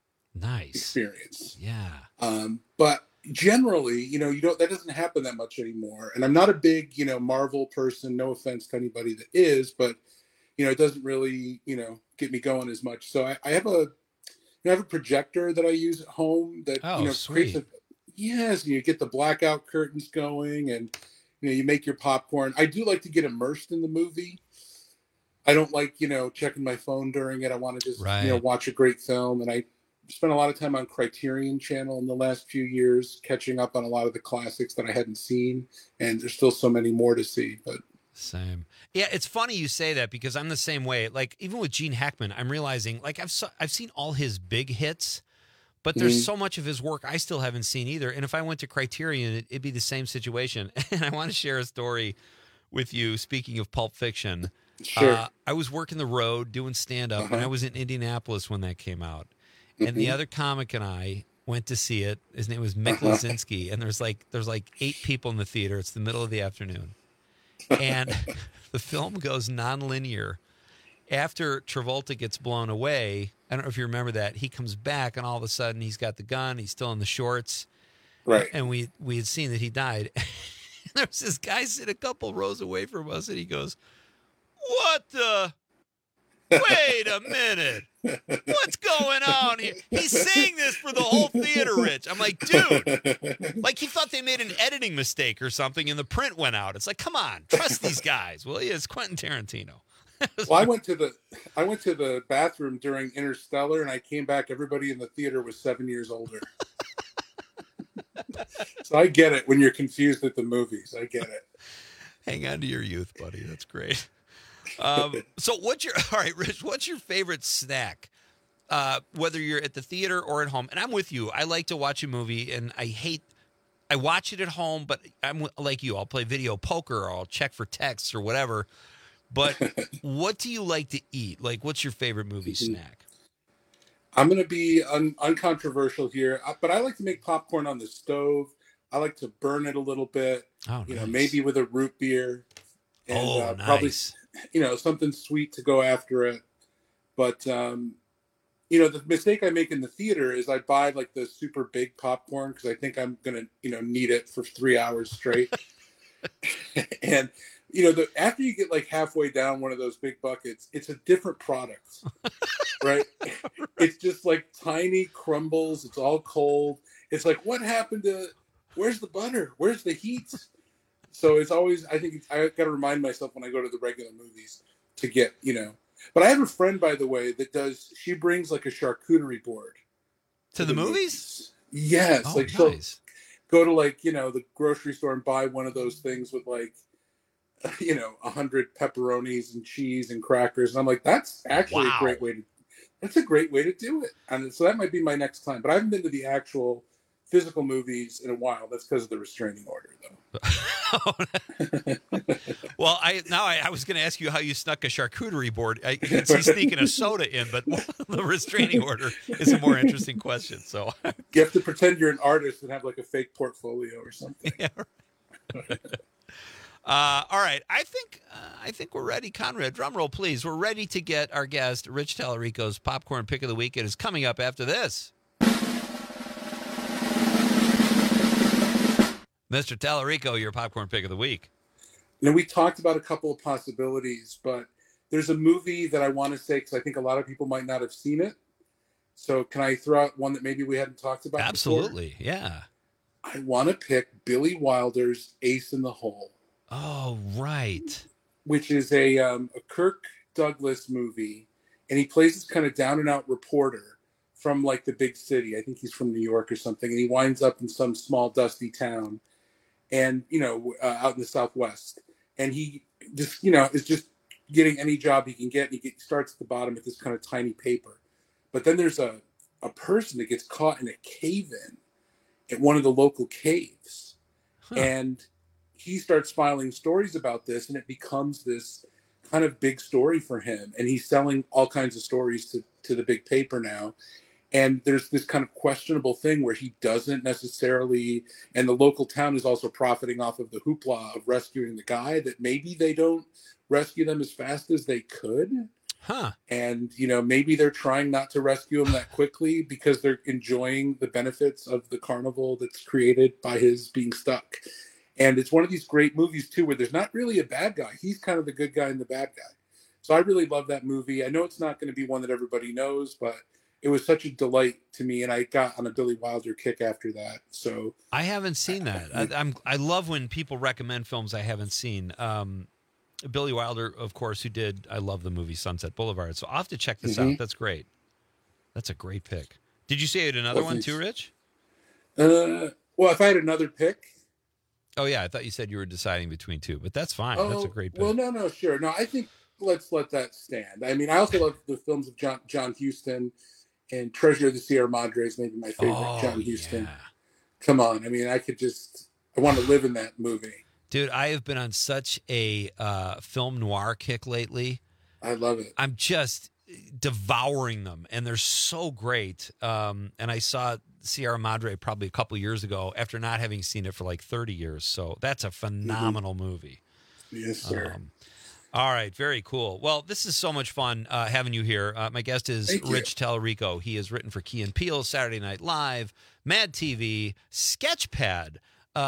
experience. Yeah. But generally, that doesn't happen that much anymore. And I'm not a big, Marvel person. No offense to anybody that is, but it doesn't really, get me going as much. So I have a projector that I use at home that creates you get the blackout curtains going, and you make your popcorn. I do like to get immersed in the movie. I don't like checking my phone during it. I want to just watch a great film, and I spent a lot of time on Criterion Channel in the last few years, catching up on a lot of the classics that I hadn't seen, and there's still so many more to see. But same, yeah. It's funny you say that, because I'm the same way. Like, even with Gene Hackman, I'm realizing, like, I've seen all his big hits, but there's so much of his work I still haven't seen either. And if I went to Criterion, it'd be the same situation. And I want to share a story with you. Speaking of Pulp Fiction, sure. I was working the road doing stand-up, and I was in Indianapolis when that came out. And the other comic and I went to see it. His name was Mick Lazinski, and there's like 8 people in the theater. It's the middle of the afternoon, and the film goes nonlinear. After Travolta gets blown away, I don't know if you remember that, he comes back, and all of a sudden he's got the gun. He's still in the shorts, right? And we had seen that he died. There was this guy sitting a couple rows away from us, and he goes, "What the? Wait a minute. What's going on here?" He's saying this for the whole theater, Rich. I'm like, dude, like he thought they made an editing mistake or something and the print went out. It's like, come on, trust these guys. Well, it's Quentin Tarantino. Well, I went to the bathroom during Interstellar, and I came back. Everybody in the theater was 7 years older. So I get it when you're confused at the movies. I get it. Hang on to your youth, buddy. That's great. So all right, Rich, what's your favorite snack? Whether you're at the theater or at home. And I'm with you. I like to watch a movie, and I watch it at home, but I'm like you. I'll play video poker, or I'll check for texts or whatever. But what do you like to eat? Like, what's your favorite movie snack? I'm going to be uncontroversial here, but I like to make popcorn on the stove. I like to burn it a little bit, nice. Maybe with a root beer. And nice. Probably, something sweet to go after it. But, the mistake I make in the theater is I buy like the super big popcorn because I think I'm going to, need it for 3 hours straight. And, after you get like halfway down one of those big buckets, it's a different product, right? It's just like tiny crumbles. It's all cold. It's like, what happened to, where's the butter? Where's the heat? So it's always, I got to remind myself when I go to the regular movies to get, but I have a friend, by the way, she brings like a charcuterie board to the movies. Yes. Oh, nice. go to like, the grocery store and buy one of those things with like, 100 pepperonis and cheese and crackers. And I'm like, that's actually a great way to do it. And so that might be my next time. But I haven't been to the actual physical movies in a while. That's because of the restraining order, though. Well, I was going to ask you how you snuck a charcuterie board. I can see sneaking a soda in, but the restraining order is a more interesting question. So you have to pretend you're an artist and have like a fake portfolio or something. Yeah. All right, I think we're ready, Conrad. Drum roll, please. We're ready to get our guest, Rich Tallarico's Popcorn Pick of the Week. It is coming up after this. Mr. Tallarico, your Popcorn Pick of the Week. We talked about a couple of possibilities, but there's a movie that I want to say because I think a lot of people might not have seen it. So can I throw out one that maybe we hadn't talked about Absolutely, before? Yeah. I want to pick Billy Wilder's Ace in the Hole. Oh, right. Which is a Kirk Douglas movie, and he plays this kind of down-and-out reporter from, like, the big city. I think he's from New York or something, and he winds up in some small, dusty town, and, out in the Southwest. And he just, is just getting any job he can get, and he starts at the bottom with this kind of tiny paper. But then there's a person that gets caught in a cave-in at one of the local caves. And he starts filing stories about this, and it becomes this kind of big story for him. And he's selling all kinds of stories to the big paper now. And there's this kind of questionable thing where he doesn't necessarily, and the local town is also profiting off of the hoopla of rescuing the guy, that maybe they don't rescue them as fast as they could. And, maybe they're trying not to rescue him that quickly because they're enjoying the benefits of the carnival that's created by his being stuck. And it's one of these great movies, too, where there's not really a bad guy. He's kind of the good guy and the bad guy. So I really love that movie. I know it's not going to be one that everybody knows, but it was such a delight to me, and I got on a Billy Wilder kick after that. So I haven't seen that. I love when people recommend films I haven't seen. Billy Wilder, of course, who did, I love the movie Sunset Boulevard. So I'll have to check this out. That's great. That's a great pick. Did you say you had another one too, Rich? Well, if I had another pick. Oh, yeah. I thought you said you were deciding between two, but that's fine. That's a great pick. Well, no, sure. No, I think let's let that stand. I mean, I also love the films of John Huston, and Treasure of the Sierra Madre is maybe my favorite John Huston. Yeah. Come on. I mean, I want to live in that movie. Dude, I have been on such a film noir kick lately. I love it. I'm just devouring them, and they're so great. And I saw Sierra Madre probably a couple years ago after not having seen it for like 30 years. So that's a phenomenal movie. Yes, sir. All right, very cool. Well, this is so much fun having you here. My guest is Rich Tallarico. He has written for Key and Peele, Saturday Night Live, Mad TV, Sketchpad,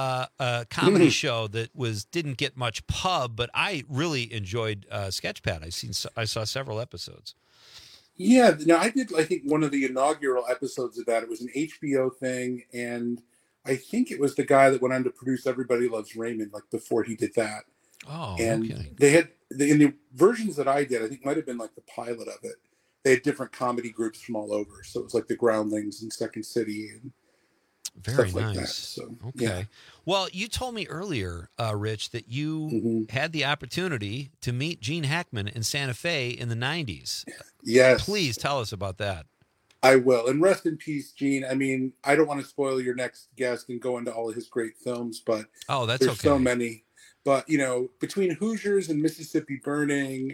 a comedy show that didn't get much pub, but I really enjoyed Sketchpad. I saw several episodes. Yeah, no, I did. I think one of the inaugural episodes of that. It was an HBO thing, and I think it was the guy that went on to produce Everybody Loves Raymond, like before he did that. Oh, and okay. They had in the versions that I did, I think might have been like the pilot of it. They had different comedy groups from all over, so it was like the Groundlings and Second City and very stuff nice. Like that. So, okay. Yeah. Well, you told me earlier, Rich, that you had the opportunity to meet Gene Hackman in Santa Fe in the 90s. Yes. Please tell us about that. I will. And rest in peace, Gene. I mean, I don't want to spoil your next guest and go into all of his great films, but there's so many. But, between Hoosiers and Mississippi Burning,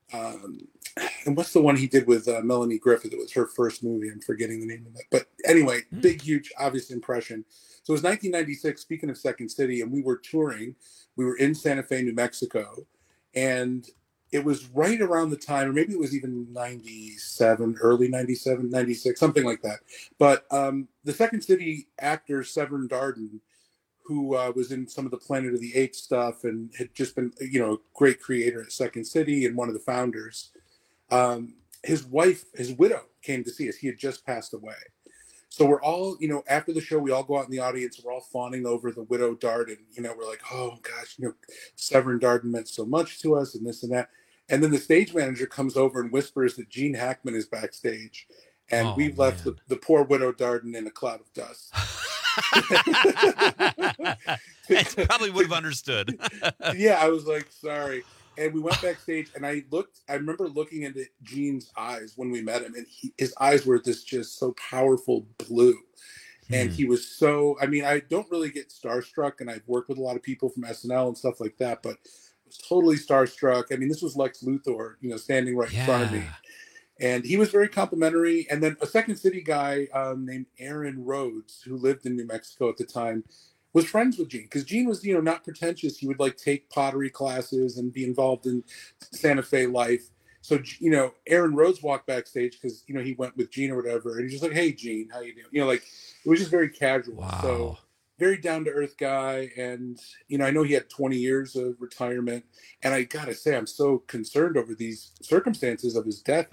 and what's the one he did with Melanie Griffith? It was her first movie. I'm forgetting the name of it. But anyway, big, huge, obvious impression. So it was 1996, speaking of Second City, and we were touring. We were in Santa Fe, New Mexico. And it was right around the time, or maybe it was even 97, early 97, 96, something like that. But the Second City actor, Severin Darden, who was in some of the Planet of the Apes stuff and had just been, a great creator at Second City and one of the founders. His widow came to see us. He had just passed away. So we're all, after the show, we all go out in the audience. We're all fawning over the widow Darden. We're like, oh, gosh, Severin Darden meant so much to us and this and that. And then the stage manager comes over and whispers that Gene Hackman is backstage. And we've left the poor widow Darden in a cloud of dust. It probably would have understood. Yeah, I was like, sorry. And we went backstage, and I remember looking into Gene's eyes when we met him, and his eyes were this just so powerful blue. And he was so, I mean, I don't really get starstruck, and I've worked with a lot of people from SNL and stuff like that, but I was totally starstruck. I mean, this was Lex Luthor, standing right in front of me. And he was very complimentary. And then a Second City guy named Aaron Rhodes, who lived in New Mexico at the time, was friends with Gene, because Gene was, not pretentious. He would take pottery classes and be involved in Santa Fe life. So, Aaron Rhodes walked backstage because, he went with Gene or whatever. And he's just like, hey, Gene, how you doing? It was just very casual. Wow. So very down-to-earth guy. And, I know he had 20 years of retirement. And I got to say, I'm so concerned over these circumstances of his death.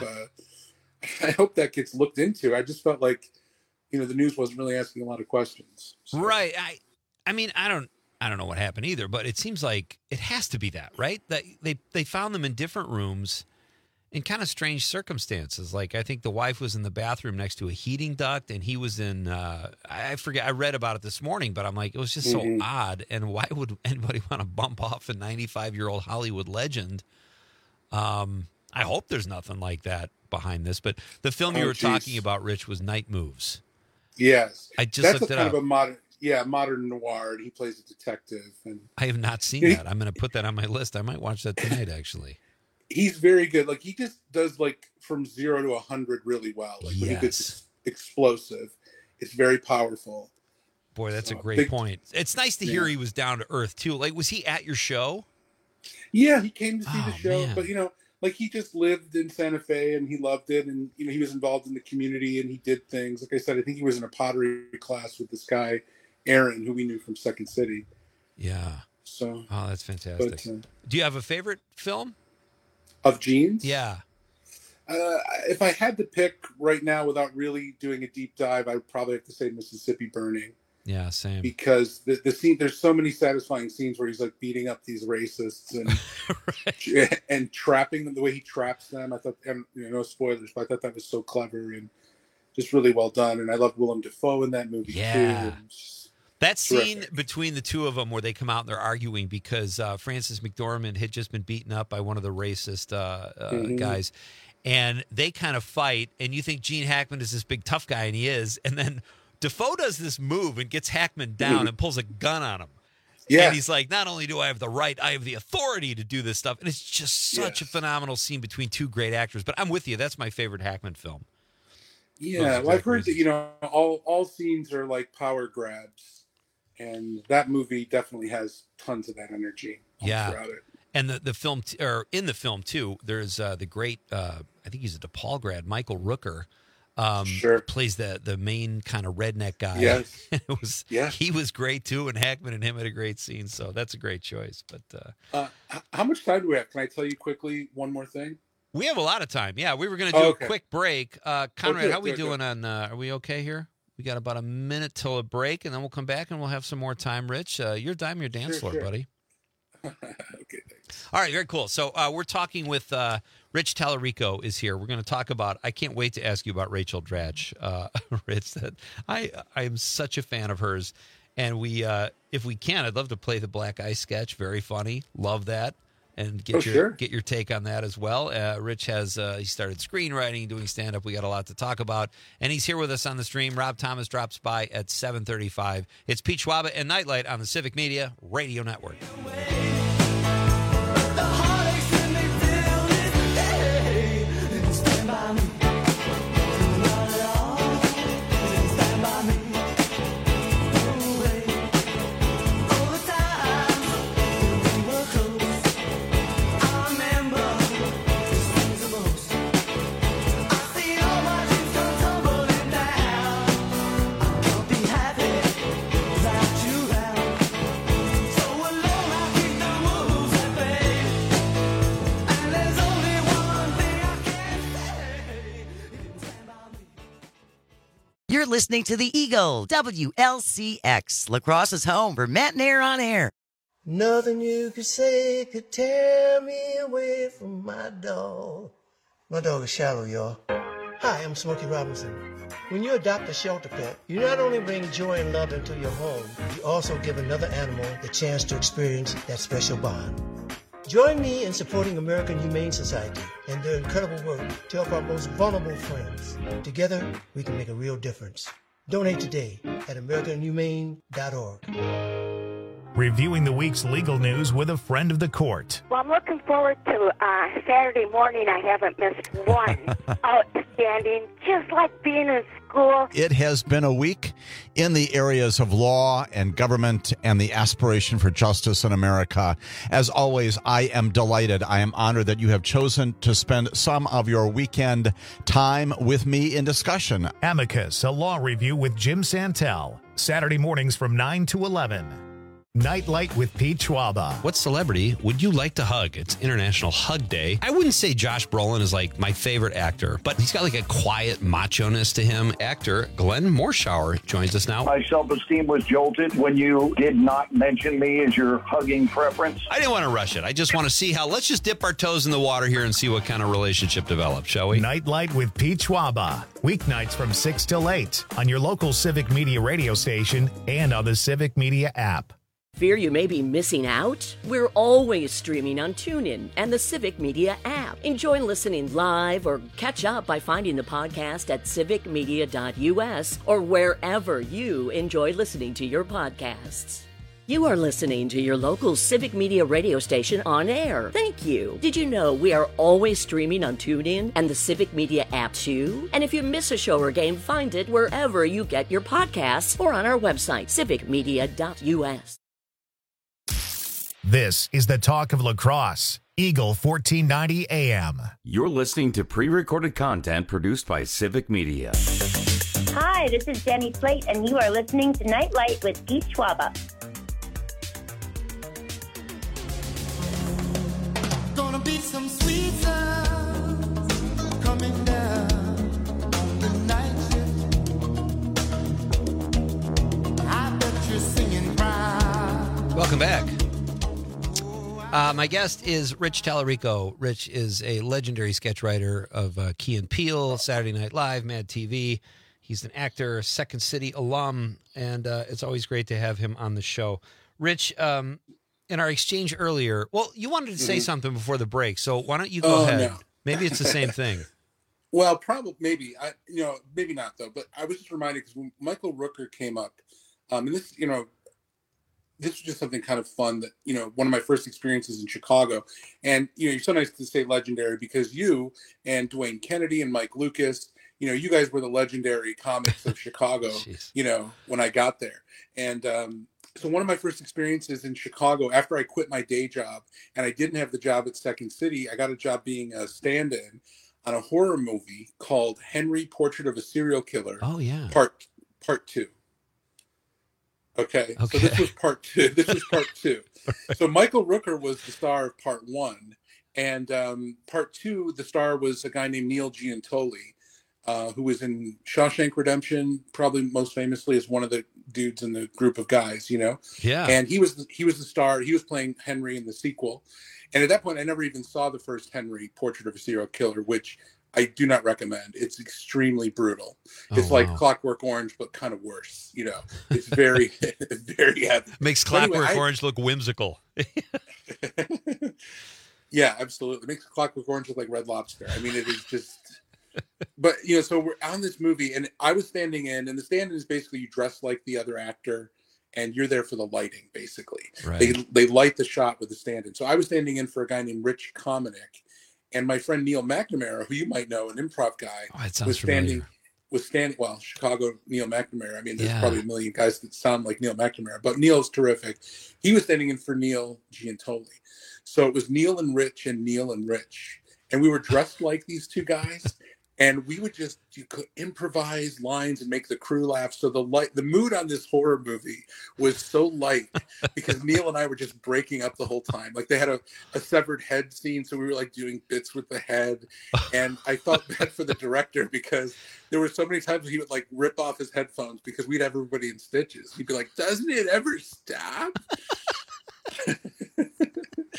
I hope that gets looked into. I just felt like, the news wasn't really asking a lot of questions. So. Right. I mean, I don't know what happened either, but it seems like it has to be that, right? That they found them in different rooms in kind of strange circumstances. Like, I think the wife was in the bathroom next to a heating duct, and he was in, I forget, I read about it this morning, but I'm like, it was just so odd. And why would anybody want to bump off a 95-year-old Hollywood legend? I hope there's nothing like that behind this. But the film you were talking about, Rich, was Night Moves. Yes. I just That's looked it kind up. of a modern noir, and he plays a detective. And I have not seen that. I'm going to put that on my list. I might watch that tonight, actually. He's very good. Like, he just does from 0 to 100 really well. Like, when he gets explosive, it's very powerful. Boy, that's a great point. It's nice to hear he was down to earth too. Like, was he at your show? Yeah, he came to see the show, man. but he just lived in Santa Fe and he loved it, and he was involved in the community and he did things. Like I said, I think he was in a pottery class with this guy, Aaron, who we knew from Second City. Yeah. So. Oh, that's fantastic. But, do you have a favorite film of Gene's? Yeah. If I had to pick right now without really doing a deep dive, I would probably have to say Mississippi Burning. Yeah, same. Because the scene, there's so many satisfying scenes where he's beating up these racists and and trapping them the way he traps them. I thought, and no spoilers, but I thought that was so clever and just really well done. And I loved Willem Dafoe in that movie too. That scene between the two of them where they come out and they're arguing because Frances McDormand had just been beaten up by one of the racist guys. And they kind of fight, and you think Gene Hackman is this big tough guy, and he is. And then Dafoe does this move and gets Hackman down and pulls a gun on him. Yeah. And he's like, not only do I have the right, I have the authority to do this stuff. And it's just such a phenomenal scene between two great actors. But I'm with you. That's my favorite Hackman film. Yeah, well, I've heard that, all scenes are like power grabs. And that movie definitely has tons of that energy throughout it. And the film, or in the film too, there's the great, I think he's a DePaul grad, Michael Rooker, plays the main kind of redneck guy. Yes. He was great too, and Hackman and him had a great scene, so that's a great choice. But how much time do we have? Can I tell you quickly one more thing? We have a lot of time. Yeah, we were going to do a quick break. Conrad, how are we doing on? Are we okay here? We got about a minute till a break, and then we'll come back and we'll have some more time. Rich, your dime, your dance floor, buddy. Okay, thanks. All right, very cool. So we're talking with Rich Tallarico is here. We're going to talk about, I can't wait to ask you about Rachel Dratch, Rich. That I am such a fan of hers. And we, if we can, I'd love to play the Black Ice sketch. Very funny. Love that. And get your take on that as well. Rich has he started screenwriting, doing stand-up. We got a lot to talk about. And he's here with us on the stream. Rob Thomas drops by at 7:35. It's Pete Schwaba and Nightlight on the Civic Media Radio Network. You're listening to the Eagle, WLCX, La Crosse's home for Matt and Air on Air. Nothing you could say could tear me away from my dog. My dog is shallow, y'all. Hi, I'm Smokey Robinson. When you adopt a shelter pet, you not only bring joy and love into your home, you also give another animal the chance to experience that special bond. Join me in supporting American Humane Society and their incredible work to help our most vulnerable friends. Together, we can make a real difference. Donate today at AmericanHumane.org. Reviewing the week's legal news with a friend of the court. Well, I'm looking forward to Saturday morning. I haven't missed one. Outstanding, just like being in school. It has been a week in the areas of law and government and the aspiration for justice in America. As always, I am delighted. I am honored that you have chosen to spend some of your weekend time with me in discussion. Amicus, a law review with Jim Santel. Saturday mornings from 9 to 11. Nightlight with Pete Schwaba. What celebrity would you like to hug? It's International Hug Day. I wouldn't say Josh Brolin is like my favorite actor, but he's got like a quiet macho-ness to him. Actor Glenn Morshower joins us now. My self-esteem was jolted when you did not mention me as your hugging preference. I didn't want to rush it. I just want to see how, let's just dip our toes in the water here and see what kind of relationship develops, shall we? Nightlight with Pete Schwaba. Weeknights from 6 till 8 on your local Civic Media radio station and on the Civic Media app. Fear you may be missing out? We're always streaming on TuneIn and the Civic Media app. Enjoy listening live or catch up by finding the podcast at civicmedia.us or wherever you enjoy listening to your podcasts. You are listening to your local Civic Media radio station on air. Thank you. Did you know we are always streaming on TuneIn and the Civic Media app too? And if you miss a show or game, find it wherever you get your podcasts or on our website, civicmedia.us. This is the talk of lacrosse. Eagle 1490 AM. You're listening to pre-recorded content produced by Civic Media. Hi, this is Jenny Slate, and you are listening to Nightlight with Pete Schwaba. Gonna be some sweet sounds coming down the night shift. I bet you're singing proud. Welcome back. My guest is Rich Tallarico. Rich is a legendary sketch writer of Key and Peele, Saturday Night Live, Mad TV. He's an actor, Second City alum, and it's always great to have him on the show. Rich, in our exchange earlier, well, you wanted to say something before the break, so why don't you go ahead? No. Maybe it's the same thing. Well, probably, maybe. Maybe not, though. But I was just reminded because when Michael Rooker came up, and this, this was just something kind of fun that, one of my first experiences in Chicago. And, you're so nice to say legendary because you and Dwayne Kennedy and Mike Lucas, you guys were the legendary comics of Chicago, when I got there. And so one of my first experiences in Chicago, after I quit my day job and I didn't have the job at Second City, I got a job being a stand-in on a horror movie called Henry, Portrait of a Serial Killer. Oh, yeah. Part 2. Okay, so this was part 2. So Michael Rooker was the star of part 1, and part 2, the star was a guy named Neil Giuntoli, who was in Shawshank Redemption, probably most famously as one of the dudes in the group of guys, Yeah. And he was the star. He was playing Henry in the sequel, and at that point, I never even saw the first Henry, Portrait of a Serial Killer, which I do not recommend. It's extremely brutal. It's like Clockwork Orange, but kind of worse. It's very, very heavy. Makes Clockwork Orange look whimsical. Yeah, absolutely. It makes Clockwork Orange look like Red Lobster. I mean, it is just. But so we're on this movie, and I was standing in, and the stand-in is basically you dress like the other actor, and you're there for the lighting. Basically, right. They light the shot with the stand-in. So I was standing in for a guy named Rich Kominick. And my friend Neil McNamara, who you might know, an improv guy, was standing. Well, Chicago Neil McNamara. I mean, there's probably a million guys that sound like Neil McNamara, but Neil's terrific. He was standing in for Neil Giuntoli. So it was Neil and Rich and Neil and Rich. And we were dressed like these two guys. And we would just improvise lines and make the crew laugh. So the mood on this horror movie was so light because Neil and I were just breaking up the whole time. Like they had a severed head scene, so we were like doing bits with the head. And I felt bad for the director because there were so many times he would like rip off his headphones because we'd have everybody in stitches. He'd be like, "Doesn't it ever stop?"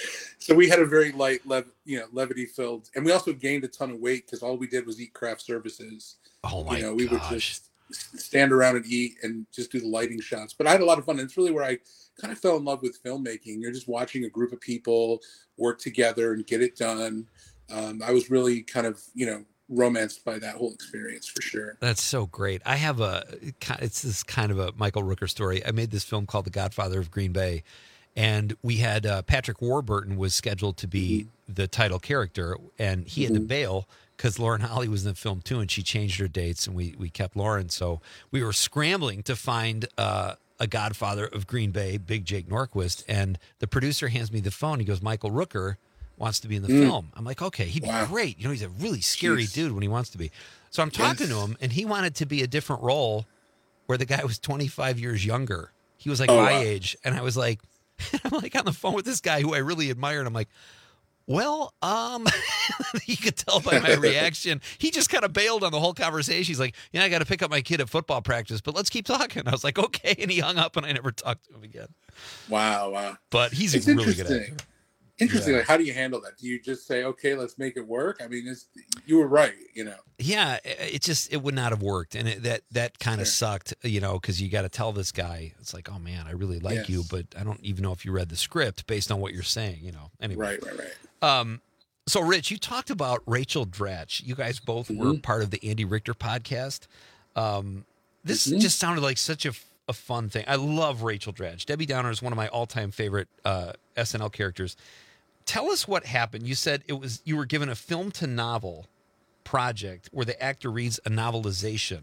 So we had a very light, levity-filled, and we also gained a ton of weight because all we did was eat craft services. Oh my we would just stand around and eat and just do the lighting shots. But I had a lot of fun. And it's really where I kind of fell in love with filmmaking. You're just watching a group of people work together and get it done. I was really kind of, romanced by that whole experience for sure. That's so great. I have it's this kind of a Michael Rooker story. I made this film called The Godfather of Green Bay, and we had Patrick Warburton was scheduled to be the title character, and he had to bail because Lauren Holly was in the film too, and she changed her dates, and we kept Lauren. So we were scrambling to find a Godfather of Green Bay, Big Jake Norquist, and the producer hands me the phone. He goes, Michael Rooker wants to be in the film. I'm like, okay, he'd be great. He's a really scary dude when he wants to be. So I'm talking to him, and he wanted to be a different role where the guy was 25 years younger. He was like my age, and I was like, I'm like on the phone with this guy who I really admire, and I'm like, well, you could tell by my reaction. He just kind of bailed on the whole conversation. He's like, I got to pick up my kid at football practice, but let's keep talking. I was like, okay, and he hung up, and I never talked to him again. Wow. But he's a really good actor. Interesting. Yeah. Like, how do you handle that? Do you just say, okay, let's make it work? I mean, you were right, Yeah, it would not have worked. And that kind of sucked, because you got to tell this guy, it's like, oh man, I really like you, but I don't even know if you read the script based on what you're saying, Anyway. Right. So Rich, you talked about Rachel Dratch. You guys both were part of the Andy Richter podcast. This just sounded like such a fun thing. I love Rachel Dratch. Debbie Downer is one of my all-time favorite SNL characters. Tell us what happened. You said you were given a film to novel project where the actor reads a novelization.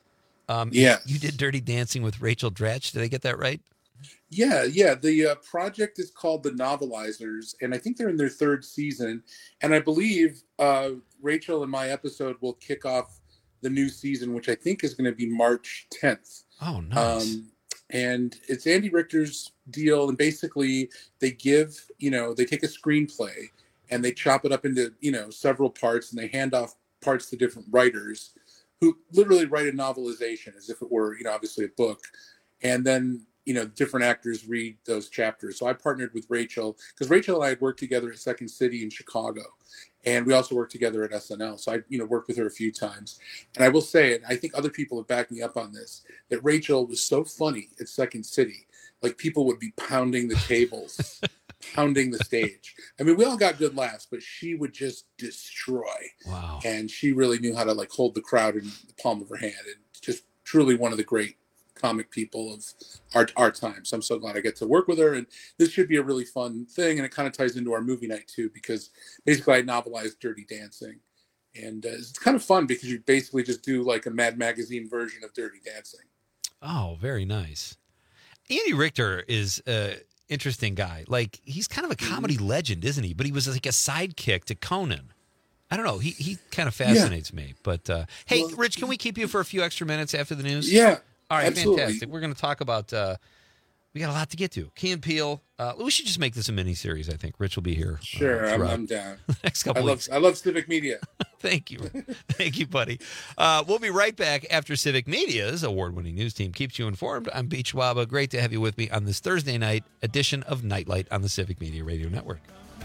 You did Dirty Dancing with Rachel Dratch. Did I get that right? Yeah. The project is called The Novelizers, and I think they're in their third season. And I believe Rachel and my episode will kick off the new season, which I think is going to be March 10th. Oh, nice. And it's Andy Richter's deal. And basically they give, they take a screenplay and they chop it up into, several parts, and they hand off parts to different writers who literally write a novelization as if it were, obviously a book. And then, different actors read those chapters. So I partnered with Rachel because Rachel and I had worked together at Second City in Chicago. And we also worked together at SNL. So I, worked with her a few times. And I will say, and I think other people have backed me up on this, that Rachel was so funny at Second City. Like, people would be pounding the tables, pounding the stage. I mean, we all got good laughs, but she would just destroy. Wow. And she really knew how to, hold the crowd in the palm of her hand. And just truly one of the great comic people of our time. So I'm so glad I get to work with her, and this should be a really fun thing. And it kind of ties into our movie night too, because basically I novelized Dirty Dancing, and it's kind of fun because you basically just do like a Mad Magazine version of Dirty Dancing. Oh, very nice. Andy Richter is an interesting guy. Like, he's kind of a comedy legend, isn't he? But he was like a sidekick to Conan. I don't know. He kind of fascinates me. But hey, Rich, can we keep you for a few extra minutes after the news? Yeah. All right, absolutely. Fantastic. We're going to talk about, we got a lot to get to. Key and Peele. We should just make this a mini-series, I think. Rich will be here. Sure, I'm down. Next couple weeks. I love Civic Media. Thank you. Thank you, buddy. We'll be right back after Civic Media's award-winning news team keeps you informed. I'm Pete Schwaba. Great to have you with me on this Thursday night edition of Nightlight on the Civic Media Radio Network.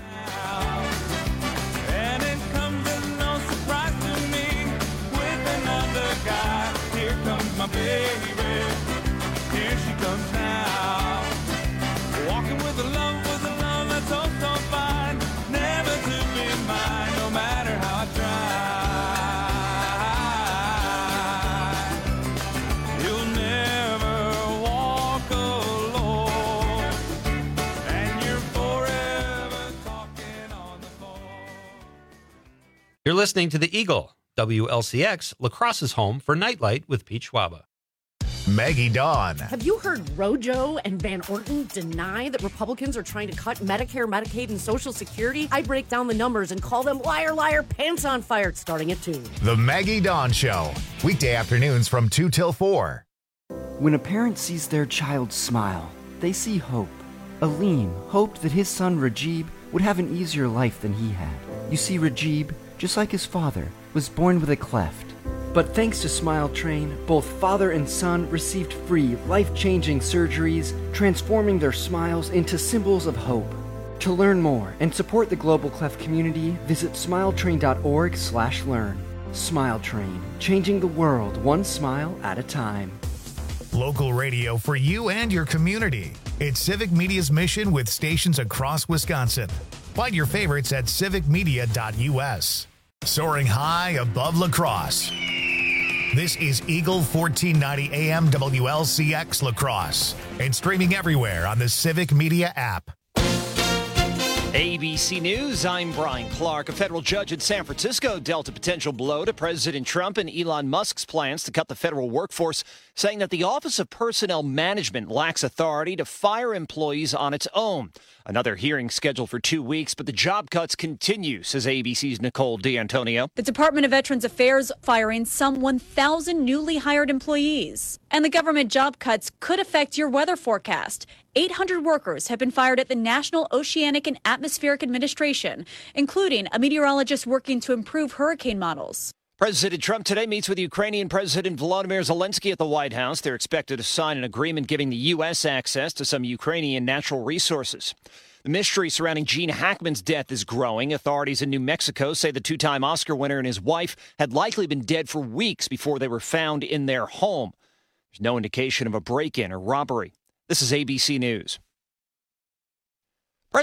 And it comes as no surprise to me with another guy. Here comes my baby. Here she comes now. Walking with a love that's so fine. Never to be mine, no matter how I try. You'll never walk alone. And you're forever talking on the phone. You're listening to The Eagle, WLCX, La Crosse's home for Nightlight with Pete Schwaba. Maggie Dawn. Have you heard Rojo and Van Orton deny that Republicans are trying to cut Medicare, Medicaid, and Social Security? I break down the numbers and call them liar, liar, pants on fire, starting at 2. The Maggie Dawn Show. Weekday afternoons from 2 till 4. When a parent sees their child smile, they see hope. Aleem hoped that his son Rajib would have an easier life than he had. You see, Rajib, just like his father, was born with a cleft. But thanks to Smile Train, both father and son received free, life-changing surgeries, transforming their smiles into symbols of hope. To learn more and support the Global Clef community, visit smiletrain.org/learn. Smile Train, changing the world one smile at a time. Local radio for you and your community. It's Civic Media's mission with stations across Wisconsin. Find your favorites at civicmedia.us. Soaring high above La Crosse. This is Eagle 1490 AM WLCX La Crosse and streaming everywhere on the Civic Media app. ABC News, I'm Brian Clark. A federal judge in San Francisco dealt a potential blow to President Trump and Elon Musk's plans to cut the federal workforce, saying that the Office of Personnel Management lacks authority to fire employees on its own. Another hearing scheduled for 2 weeks, but the job cuts continue, says ABC's Nicole D'Antonio. The Department of Veterans Affairs firing some 1,000 newly hired employees. And the government job cuts could affect your weather forecast. 800 workers have been fired at the National Oceanic and Atmospheric Administration, including a meteorologist working to improve hurricane models. President Trump today meets with Ukrainian President Volodymyr Zelensky at the White House. They're expected to sign an agreement giving the U.S. access to some Ukrainian natural resources. The mystery surrounding Gene Hackman's death is growing. Authorities in New Mexico say the two-time Oscar winner and his wife had likely been dead for weeks before they were found in their home. There's no indication of a break-in or robbery. This is ABC News.